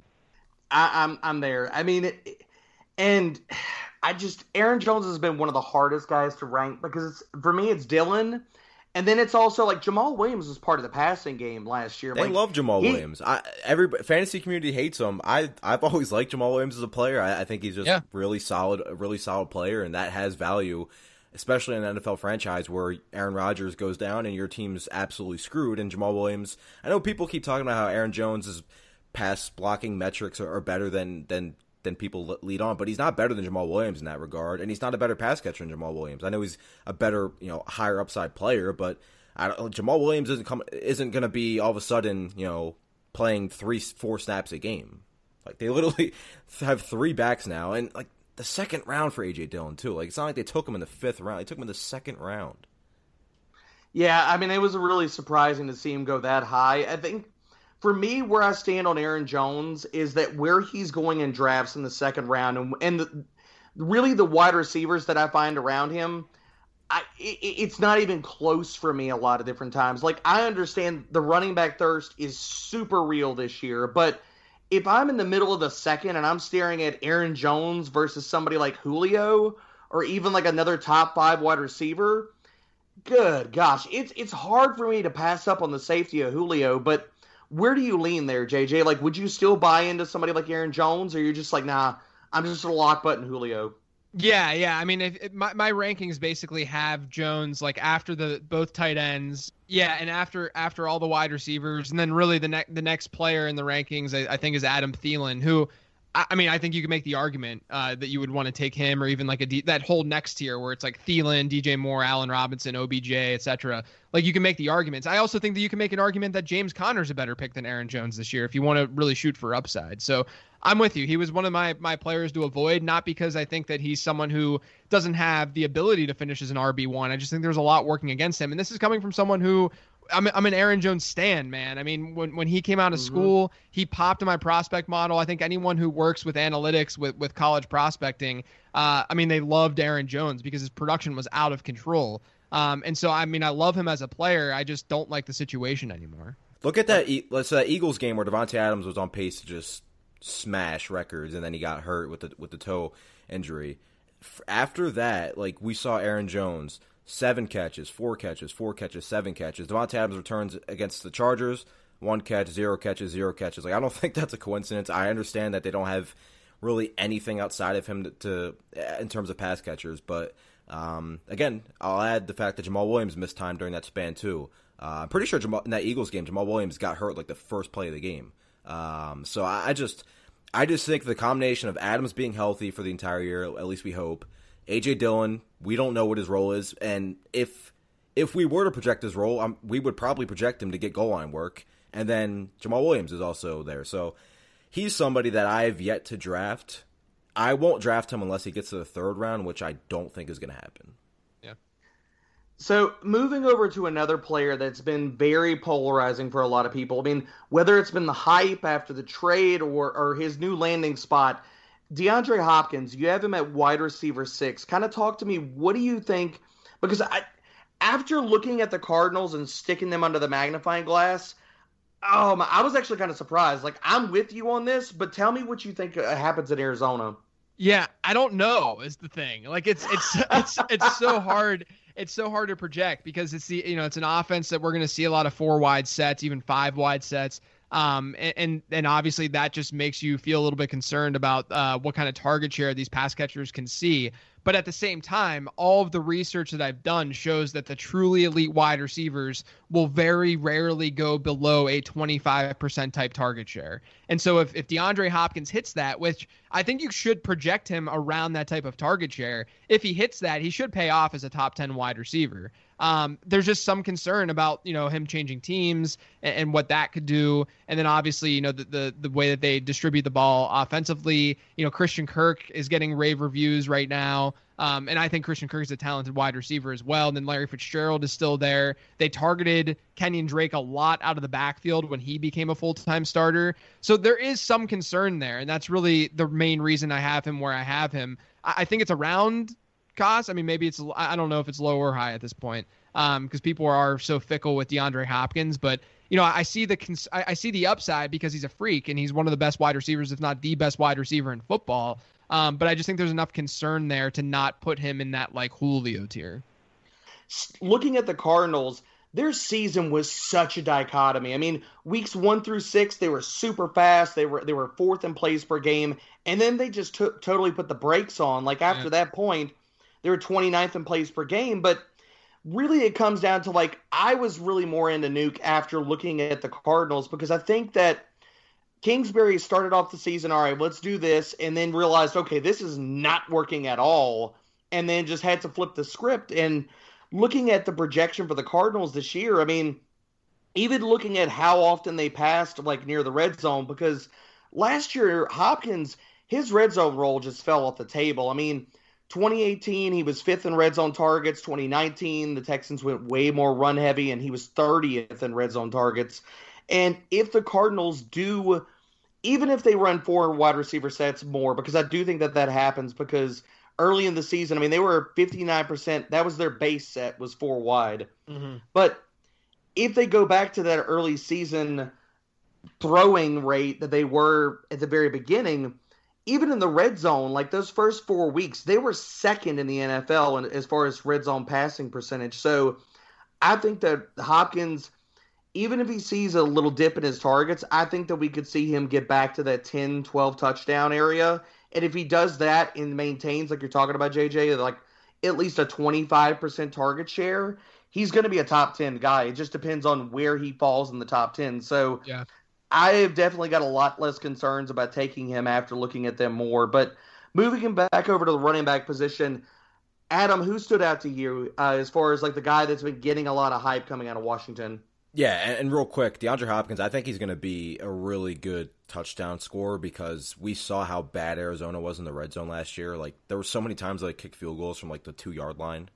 I, I'm I'm there. I mean, it, and I just Aaron Jones has been one of the hardest guys to rank because it's for me it's Dillon. And then it's also like Jamal Williams was part of the passing game last year. They like, love Jamal he, Williams. I every fantasy community hates him. I I've always liked Jamal Williams as a player. I, I think he's just yeah. really solid, a really solid player, and that has value, especially in an N F L franchise where Aaron Rodgers goes down and your team's absolutely screwed. And Jamal Williams, I know people keep talking about how Aaron Jones' pass blocking metrics are, are better than than. than people lead on, but he's not better than Jamal Williams in that regard, and he's not a better pass catcher than Jamal Williams. I know he's a better, you know, higher upside player, but I don't, Jamal Williams isn't come isn't going to be all of a sudden, you know, playing three, four snaps a game. Like, they literally have three backs now, and like the second round for A J Dillon too. Like, it's not like they took him in the fifth round; they took him in the second round. Yeah, I mean, it was really surprising to see him go that high. I think. For me, where I stand on Aaron Jones is that where he's going in drafts in the second round, and, and the, really the wide receivers that I find around him, I, it, it's not even close for me a lot of different times. Like, I understand the running back thirst is super real this year, but if I'm in the middle of the second and I'm staring at Aaron Jones versus somebody like Julio or even like another top five wide receiver, good gosh, it's it's hard for me to pass up on the safety of Julio, but where do you lean there, J J? Like, would you still buy into somebody like Aaron Jones, or you're just like, nah, I'm just a lock button Julio? Yeah, yeah. I mean, if, if my my rankings basically have Jones like after the both tight ends, yeah, and after after all the wide receivers, and then really the next the next player in the rankings, I, I think is Adam Thielen, who. I mean, I think you could make the argument uh, that you would want to take him, or even like a D- that whole next tier where it's like Thielen, D J Moore, Allen Robinson, O B J, et cetera. Like, you can make the arguments. I also think that you can make an argument that James Conner's a better pick than Aaron Jones this year if you want to really shoot for upside. So I'm with you. He was one of my my players to avoid, not because I think that he's someone who doesn't have the ability to finish as an R B one. I just think there's a lot working against him, and this is coming from someone who. I'm I'm an Aaron Jones stan, man. I mean, when when he came out of mm-hmm. school, he popped in my prospect model. I think anyone who works with analytics, with, with college prospecting, uh, I mean, they loved Aaron Jones because his production was out of control. Um, and so, I mean, I love him as a player. I just don't like the situation anymore. Look at that. Let's that Eagles game where Davante Adams was on pace to just smash records, and then he got hurt with the with the toe injury. After that, like, we saw Aaron Jones. Seven catches, four catches, four catches, seven catches. Davante Adams returns against the Chargers, one catch, zero catches, zero catches. Like, I don't think that's a coincidence. I understand that they don't have really anything outside of him to, to in terms of pass catchers. But, um, again, I'll add the fact that Jamal Williams missed time during that span, too. Uh, I'm pretty sure Jamal, in that Eagles game, Jamal Williams got hurt, like, the first play of the game. Um, so I, I just I just think the combination of Adams being healthy for the entire year, at least we hope, A J Dillon, we don't know what his role is, and if if we were to project his role, um, we would probably project him to get goal line work, and then Jamal Williams is also there. So he's somebody that I have yet to draft. I won't draft him unless he gets to the third round, which I don't think is going to happen. Yeah. So moving over to another player that's been very polarizing for a lot of people. I mean, whether it's been the hype after the trade or, or his new landing spot, DeAndre Hopkins, you have him at wide receiver six. Kind of talk to me. What do you think? Because I, after looking at the Cardinals and sticking them under the magnifying glass, um, I was actually kind of surprised. Like, I'm with you on this, but tell me what you think happens in Arizona. Yeah, I don't know is the thing. Like, it's it's it's it's so hard. It's so hard to project because it's the you know it's an offense that we're going to see a lot of four wide sets, even five wide sets. Um, and, and, and obviously that just makes you feel a little bit concerned about uh, what kind of target share these pass catchers can see. But at the same time, all of the research that I've done shows that the truly elite wide receivers will very rarely go below a twenty-five percent type target share. And so if, if DeAndre Hopkins hits that, which I think you should project him around that type of target share, if he hits that, he should pay off as a top ten wide receiver. Um, there's just some concern about, you know, him changing teams and, and what that could do. And then obviously, you know, the, the, the way that they distribute the ball offensively, you know, Christian Kirk is getting rave reviews right now. Um, and I think Christian Kirk is a talented wide receiver as well. And then Larry Fitzgerald is still there. They targeted Kenyon Drake a lot out of the backfield when he became a full-time starter. So there is some concern there. And that's really the main reason I have him where I have him. I, I think it's around cost. I mean, maybe it's, I don't know if it's low or high at this point, um, because people are so fickle with DeAndre Hopkins, but you know, I see the, cons- I see the upside because he's a freak and he's one of the best wide receivers, if not the best wide receiver in football. Um, but I just think there's enough concern there to not put him in that like Julio tier. Looking at the Cardinals, their season was such a dichotomy. I mean, weeks one through six, they were super fast. They were they were fourth in plays per game, and then they just took totally put the brakes on. Like after yeah. that point, they were twenty-ninth in plays per game. But really, it comes down to like I was really more into Nuke after looking at the Cardinals because I think that Kingsbury started off the season, all right, let's do this, and then realized, okay, this is not working at all, and then just had to flip the script. And looking at the projection for the Cardinals this year, I mean, even looking at how often they passed like near the red zone, because last year, Hopkins, his red zone role just fell off the table. I mean, twenty eighteen, he was fifth in red zone targets. twenty nineteen, the Texans went way more run heavy, and he was thirtieth in red zone targets. And if the Cardinals do, even if they run four wide receiver sets more, because I do think that that happens because early in the season, I mean, they were fifty-nine percent. That was their base set, was four wide. Mm-hmm. But if they go back to that early season throwing rate that they were at the very beginning, even in the red zone, like those first four weeks, they were second in the N F L in, as far as red zone passing percentage. So I think that Hopkins, even if he sees a little dip in his targets, I think that we could see him get back to that ten, twelve touchdown area. And if he does that and maintains, like you're talking about, J J, like at least a twenty-five percent target share, he's going to be a top ten guy. It just depends on where he falls in the top ten. So yeah. I have definitely got a lot less concerns about taking him after looking at them more. But moving him back over to the running back position, Adam, who stood out to you uh, as far as like the guy that's been getting a lot of hype coming out of Washington? Yeah, and, and real quick, DeAndre Hopkins, I think he's going to be a really good touchdown scorer because we saw how bad Arizona was in the red zone last year. Like, there were so many times they kicked field goals from, like, the two-yard line.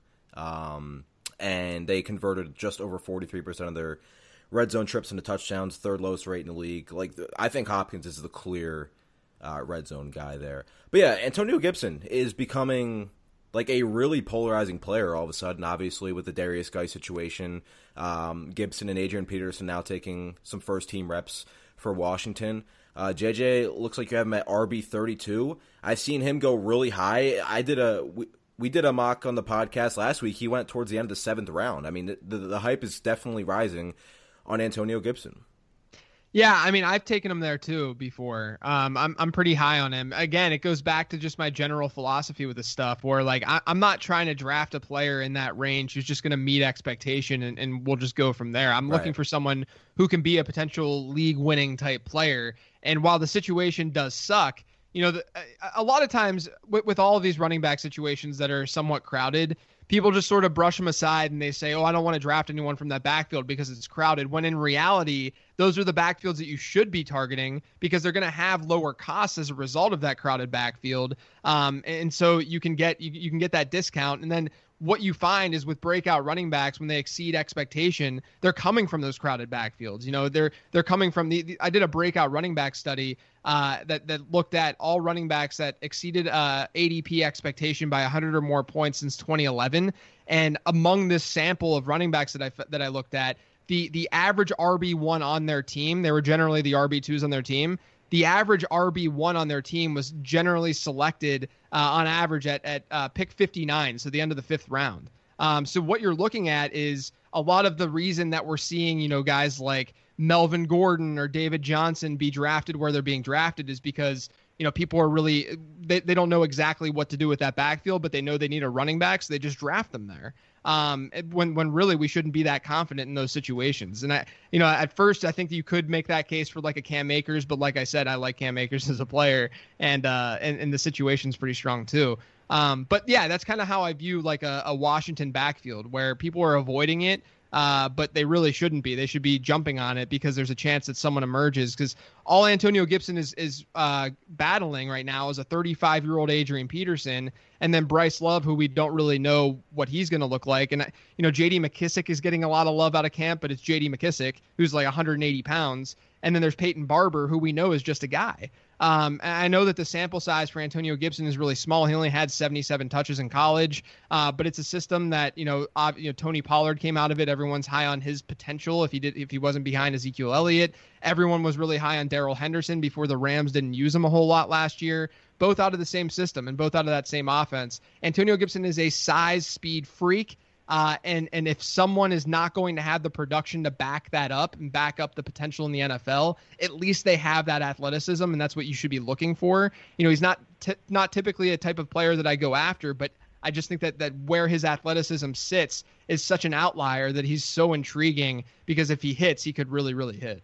Um, and they converted just over forty-three percent of their red zone trips into touchdowns, third lowest rate in the league. Like, I think Hopkins is the clear uh, red zone guy there. But, yeah, Antonio Gibson is becoming like a really polarizing player all of a sudden, obviously, with the Darius Guy situation. Um, Gibson and Adrian Peterson now taking some first-team reps for Washington. Uh, J J, looks like you have him at R B thirty-two. I've seen him go really high. I did a we, we did a mock on the podcast last week. He went towards the end of the seventh round. I mean, the, the, the hype is definitely rising on Antonio Gibson. Yeah, I mean, I've taken him there too before. Um, I'm I'm pretty high on him. Again, it goes back to just my general philosophy with this stuff, where like I, I'm not trying to draft a player in that range who's just going to meet expectation and, and we'll just go from there. I'm Right. looking for someone who can be a potential league-winning type player. And while the situation does suck, you know, the, a, a lot of times with, with all of these running back situations that are somewhat crowded, people just sort of brush them aside and they say, oh, I don't want to draft anyone from that backfield because it's crowded. When in reality, those are the backfields that you should be targeting because they're going to have lower costs as a result of that crowded backfield. Um, and so you can get you, you can get that discount. And then what you find is with breakout running backs, when they exceed expectation, they're coming from those crowded backfields. You know, they're they're coming from the, the I did a breakout running back study uh, that that looked at all running backs that exceeded uh, A D P expectation by one hundred or more points since twenty eleven. And among this sample of running backs that I that I looked at, the the average R B one on their team, they were generally the R B twos on their team. The average R B one on their team was generally selected uh, on average at, at uh, pick fifty-nine, so the end of the fifth round. Um, so what you're looking at is a lot of the reason that we're seeing, you know, guys like Melvin Gordon or David Johnson be drafted where they're being drafted is because, you know, people are really, they, they don't know exactly what to do with that backfield, but they know they need a running back, so they just draft them there. Um, when, when really we shouldn't be that confident in those situations. And I, you know, at first I think you could make that case for like a Cam Akers, but like I said, I like Cam Akers as a player and, uh, and, and the situation's pretty strong too. Um, but yeah, that's kind of how I view like a, a Washington backfield where people are avoiding it. Uh, but they really shouldn't be. They should be jumping on it because there's a chance that someone emerges. Because all Antonio Gibson is is uh, battling right now is a thirty-five-year-old Adrian Peterson, and then Bryce Love, who we don't really know what he's going to look like. And you know, J D McKissick is getting a lot of love out of camp, but it's J D McKissick who's like one hundred eighty pounds, and then there's Peyton Barber, who we know is just a guy. Um, and I know that the sample size for Antonio Gibson is really small. He only had seventy-seven touches in college, uh, but it's a system that, you know, uh, you know, Tony Pollard came out of it. Everyone's high on his potential if he did, if he wasn't behind Ezekiel Elliott. Everyone was really high on Darrell Henderson before the Rams didn't use him a whole lot last year. Both out of the same system and both out of that same offense. Antonio Gibson is a size speed freak. Uh, and, and if someone is not going to have the production to back that up and back up the potential in the N F L, at least they have that athleticism, and that's what you should be looking for. You know, he's not t- not typically a type of player that I go after, but I just think that, that where his athleticism sits is such an outlier that he's so intriguing because if he hits, he could really, really hit.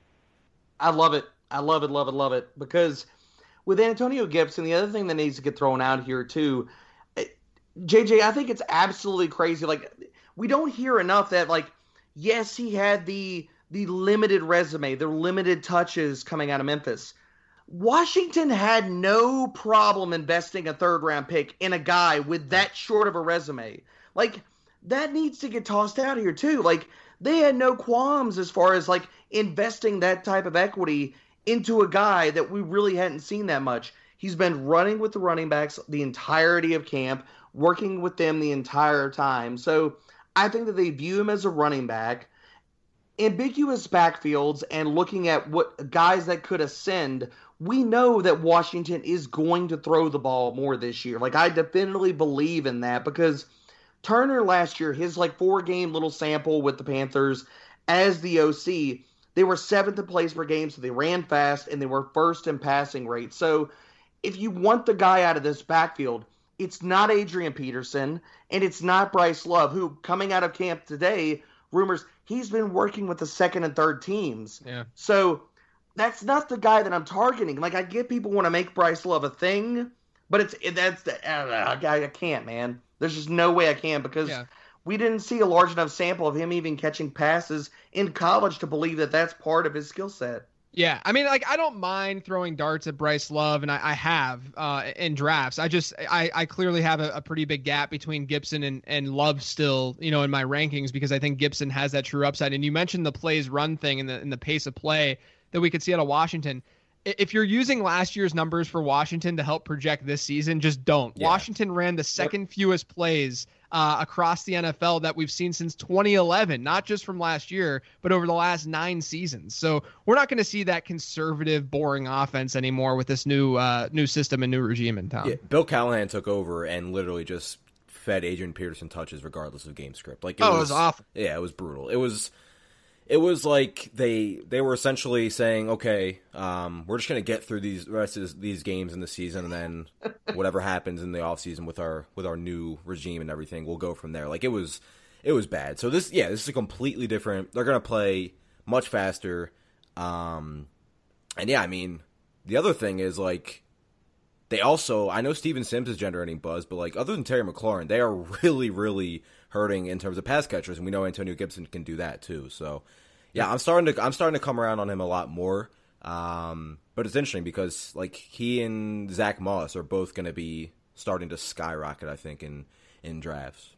I love it. I love it, love it, love it. Because with Antonio Gibson, the other thing that needs to get thrown out here too, J J, I think it's absolutely crazy. Like, we don't hear enough that, like, yes, he had the the limited resume, the limited touches coming out of Memphis. Washington had no problem investing a third-round pick in a guy with that short of a resume. Like, that needs to get tossed out here, too. Like, they had no qualms as far as, like, investing that type of equity into a guy that we really hadn't seen that much. He's been running with the running backs the entirety of camp, working with them the entire time. So I think that they view him as a running back. ambiguous backfields and looking at what guys that could ascend, we know that Washington is going to throw the ball more this year. Like, I definitely believe in that because Turner last year, his like four game little sample with the Panthers as the O C, they were seventh in plays per game, so they ran fast and they were first in passing rate. So if you want the guy out of this backfield, it's not Adrian Peterson and it's not Bryce Love, who coming out of camp today, rumors, he's been working with the second and third teams. Yeah. So that's not the guy that I'm targeting. Like, I get people want to make Bryce Love a thing, but it's that's the uh, I, I can't, man. There's just no way I can because yeah. we didn't see a large enough sample of him even catching passes in college to believe that that's part of his skill set. Yeah, I mean, like, I don't mind throwing darts at Bryce Love, and I, I have uh, in drafts. I just, I, I clearly have a, a pretty big gap between Gibson and, and Love still, you know, in my rankings because I think Gibson has that true upside. And you mentioned the plays run thing and the, and the pace of play that we could see out of Washington. If you're using last year's numbers for Washington to help project this season, just don't. Yeah. Washington ran the second yep. fewest plays uh, across the N F L that we've seen since twenty eleven, not just from last year, but over the last nine seasons. So we're not going to see that conservative, boring offense anymore with this new uh, new system and new regime in town. Yeah, Bill Callahan took over and literally just fed Adrian Peterson touches regardless of game script. Like, it oh, was, it was awful. Yeah, it was brutal. It was... It was like they they were essentially saying, okay, um, we're just going to get through these rest of these games in the season, and then whatever happens in the offseason with our with our new regime and everything, we'll go from there. Like, it was it was bad. So this, yeah, this is a completely different. They're going to play much faster, um, and yeah, I mean, the other thing is like they also, I know Steven Sims is generating buzz, but like other than Terry McLaurin, they are really really hurting in terms of pass catchers, and we know Antonio Gibson can do that too. So, yeah, I'm starting to I'm starting to come around on him a lot more. Um, but it's interesting because like he and Zach Moss are both going to be starting to skyrocket, I think, in in drafts.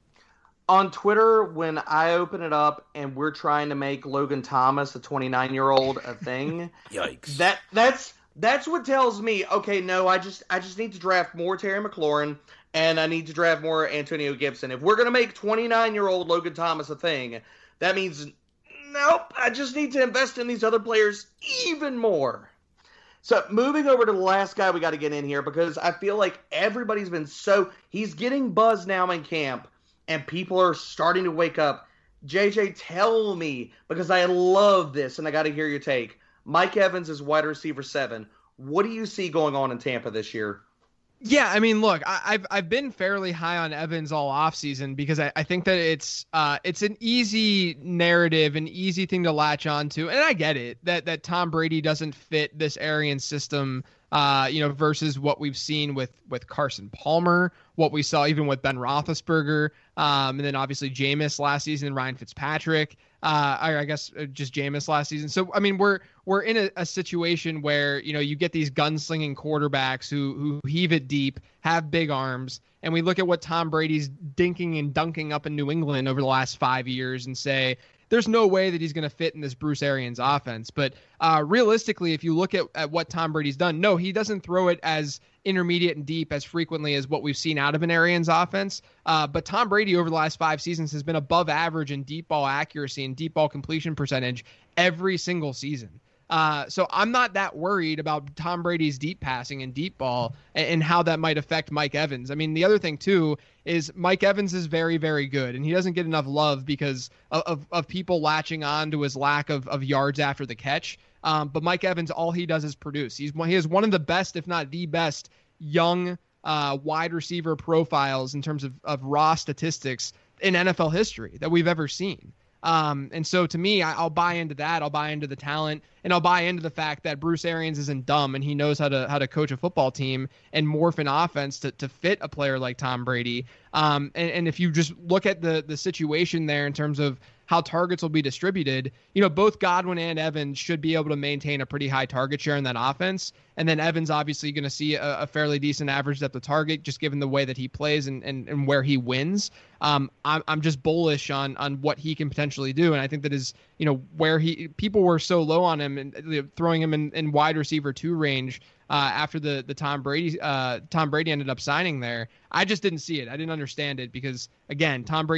On Twitter, when I open it up and we're trying to make Logan Thomas, a twenty-nine-year-old, a thing, yikes! That that's that's what tells me, okay, no, I just I just need to draft more Terry McLaurin. And I need to draft more Antonio Gibson. If we're going to make twenty-nine-year-old Logan Thomas a thing, that means, nope, I just need to invest in these other players even more. So moving over to the last guy we got to get in here because I feel like everybody's been so – he's getting buzz now in camp, and people are starting to wake up. J J, tell me, because I love this, and I got to hear your take. Mike Evans is wide receiver seven. What do you see going on in Tampa this year? Yeah, I mean, look, I, I've I've been fairly high on Evans all offseason because I, I think that it's uh it's an easy narrative, an easy thing to latch onto, and I get it that that Tom Brady doesn't fit this Arians system, uh, you know, versus what we've seen with with Carson Palmer, what we saw even with Ben Roethlisberger, um, and then obviously Jameis last season, Ryan Fitzpatrick. Uh, I, I guess just Jameis last season. So, I mean, we're we're in a, a situation where, you know, you get these gunslinging quarterbacks who who heave it deep, have big arms, and we look at what Tom Brady's dinking and dunking up in New England over the last five years and say, there's no way that he's going to fit in this Bruce Arians offense. But uh, realistically, if you look at, at what Tom Brady's done, no, he doesn't throw it as intermediate and deep as frequently as what we've seen out of an Arians offense. Uh, but Tom Brady over the last five seasons has been above average in deep ball accuracy and deep ball completion percentage every single season. Uh, so I'm not that worried about Tom Brady's deep passing and deep ball and, and how that might affect Mike Evans. I mean, the other thing, too, is Mike Evans is very, very good, and he doesn't get enough love because of, of, of people latching on to his lack of, of yards after the catch. Um, but Mike Evans, all he does is produce. He's He is one of the best, if not the best, young uh, wide receiver profiles in terms of, of raw statistics in N F L history that we've ever seen. Um, and so to me, I, I'll buy into that. I'll buy into the talent, and I'll buy into the fact that Bruce Arians isn't dumb and he knows how to how to coach a football team and morph an offense to, to fit a player like Tom Brady. Um, and, and if you just look at the the situation there in terms of how targets will be distributed, you know, both Godwin and Evans should be able to maintain a pretty high target share in that offense. And then Evans obviously going to see a, a fairly decent average depth of target, just given the way that he plays and, and, and where he wins. Um, I'm, I'm just bullish on, on what he can potentially do. And I think that is, you know, where he, people were so low on him and you know, throwing him in, in wide receiver two range uh, after the, the Tom Brady, uh, Tom Brady ended up signing there. I just didn't see it. I didn't understand it because again, Tom Brady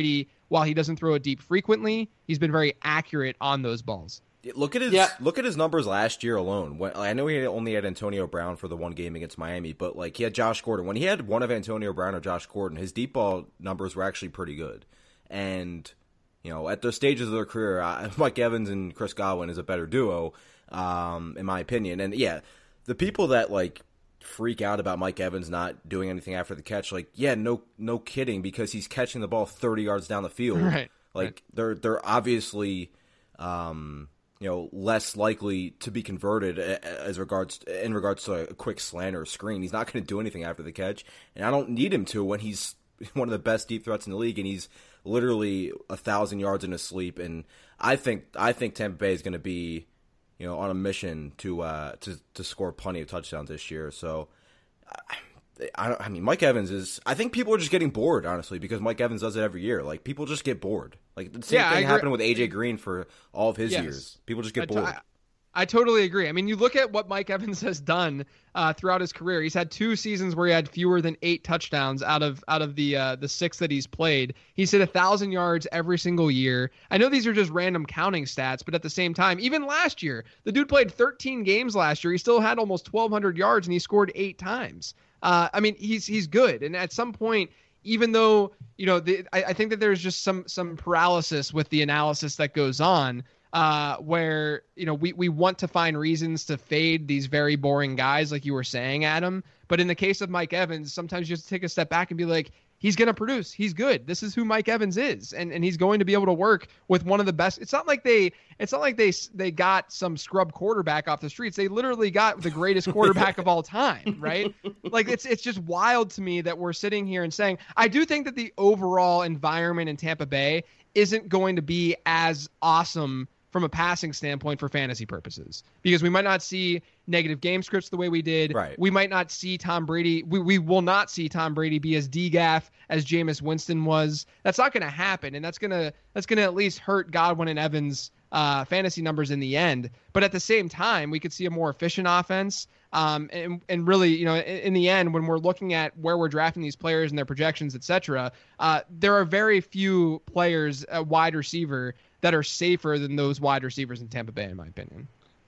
while he doesn't throw it deep frequently, he's been very accurate on those balls. Look at his yeah. look at his numbers last year alone. When, I know he only had Antonio Brown for the one game against Miami, but like he had Josh Gordon. When he had one of Antonio Brown or Josh Gordon, his deep ball numbers were actually pretty good. And you know, at those stages of their career, uh, Mike Evans and Chris Godwin is a better duo, um, in my opinion. And yeah, the people that like freak out about Mike Evans not doing anything after the catch, like yeah, no, no kidding, because he's catching the ball thirty yards down the field. Right. Like right. they're they're obviously. Um, you know, less likely to be converted as regards in regards to a quick slant or a screen. He's not going to do anything after the catch, and I don't need him to when he's one of the best deep threats in the league, and he's literally a thousand yards in his sleep. And I think I think Tampa Bay is going to be, you know, on a mission to uh, to to score plenty of touchdowns this year. So, I, I, I mean, Mike Evans is. I think people are just getting bored, honestly, because Mike Evans does it every year. Like people just get bored. Like the same yeah, thing happened with A J Green for all of his yes. years. People just get I t- bored. I, I totally agree. I mean, you look at what Mike Evans has done uh, throughout his career. He's had two seasons where he had fewer than eight touchdowns out of out of the uh, the six that he's played. He's hit a thousand yards every single year. I know these are just random counting stats, but at the same time, even last year, the dude played thirteen games last year. He still had almost twelve hundred yards, and he scored eight times. Uh, I mean, he's he's good, and at some point, even though you know, the, I, I think that there's just some some paralysis with the analysis that goes on, uh, where you know we we want to find reasons to fade these very boring guys, like you were saying, Adam. But in the case of Mike Evans, sometimes you have to take a step back and be like, he's going to produce. He's good. This is who Mike Evans is, and and he's going to be able to work with one of the best. It's not like they it's not like they they got some scrub quarterback off the streets. They literally got the greatest quarterback of all time, right? Like it's it's just wild to me that we're sitting here and saying, I do think that the overall environment in Tampa Bay isn't going to be as awesome from a passing standpoint for fantasy purposes, because we might not see negative game scripts the way we did. Right. We might not see Tom Brady. We, we will not see Tom Brady be as D-gaff as Jameis Winston was. That's not going to happen. And that's going to, that's going to at least hurt Godwin and Evans uh, fantasy numbers in the end. But at the same time, we could see a more efficient offense. Um, and, and really, you know, in, in the end, when we're looking at where we're drafting these players and their projections, et cetera, uh, there are very few players at wide receiver that are safer than those wide receivers in Tampa Bay, in my opinion.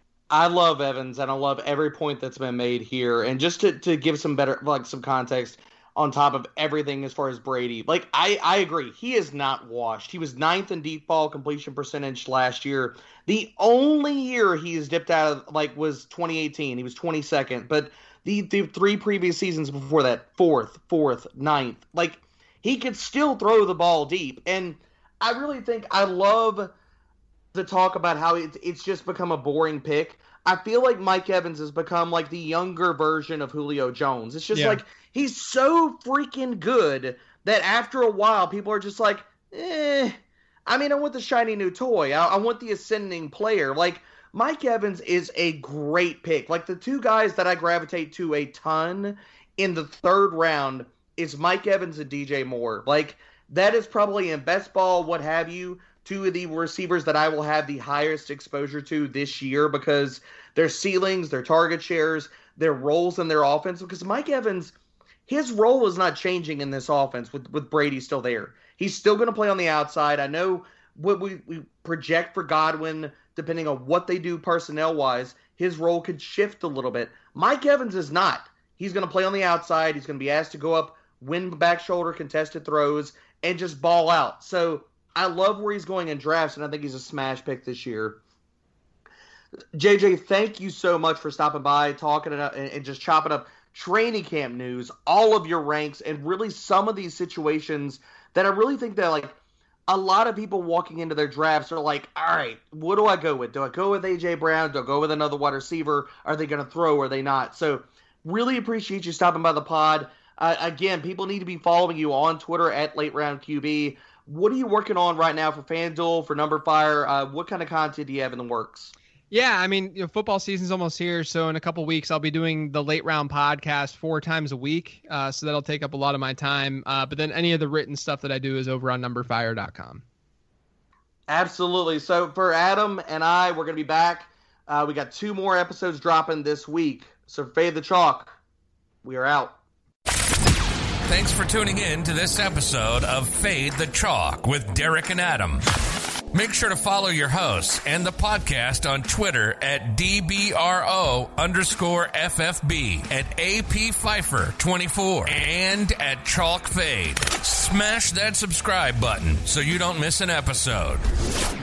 I love Evans, and I love every point that's been made here. And just to, to give some better, like some context on top of everything as far as Brady, like I, I agree, he is not washed. He was ninth in deep ball completion percentage last year. The only year he's dipped out of like was twenty eighteen. He was twenty-second, but the the three previous seasons before that, fourth, fourth, ninth, like he could still throw the ball deep. And I really think I love the talk about how it, it's just become a boring pick. I feel like Mike Evans has become like the younger version of Julio Jones. It's just yeah. like he's so freaking good that after a while people are just like, eh. I mean, I want the shiny new toy. I, I want the ascending player. Like Mike Evans is a great pick. Like the two guys that I gravitate to a ton in the third round is Mike Evans and D J Moore. Like that is probably in best ball, what have you, two of the receivers that I will have the highest exposure to this year because their ceilings, their target shares, their roles in their offense. Because Mike Evans, his role is not changing in this offense with, with Brady still there. He's still going to play on the outside. I know what we, we project for Godwin, depending on what they do personnel-wise, his role could shift a little bit. Mike Evans is not. He's going to play on the outside. He's going to be asked to go up, win back shoulder contested throws, and just ball out. So I love where he's going in drafts, and I think he's a smash pick this year. J J, thank you so much for stopping by, talking it up, and, and just chopping up training camp news, all of your ranks, and really some of these situations that I really think that, like, a lot of people walking into their drafts are like, all right, what do I go with? Do I go with A J Brown? Do I go with another wide receiver? Are they going to throw or are they not? So really appreciate you stopping by the pod. Uh, again, people need to be following you on Twitter at Late Round Q B. What are you working on right now for FanDuel, for Number Fire? Uh, what kind of content do you have in the works? Yeah, I mean, you know, football season's almost here, so in a couple weeks I'll be doing the Late Round podcast four times a week, uh, so that'll take up a lot of my time. Uh, but then any of the written stuff that I do is over on number fire dot com. Absolutely. So for Adam and I, we're going to be back. Uh, we got two more episodes dropping this week. So Fade the Chalk, we are out. Thanks for tuning in to this episode of Fade the Chalk with Derek and Adam. Make sure to follow your hosts and the podcast on Twitter at DBRO underscore FFB, at A P Pfeiffer twenty-four, and at Chalk Fade. Smash that subscribe button so you don't miss an episode.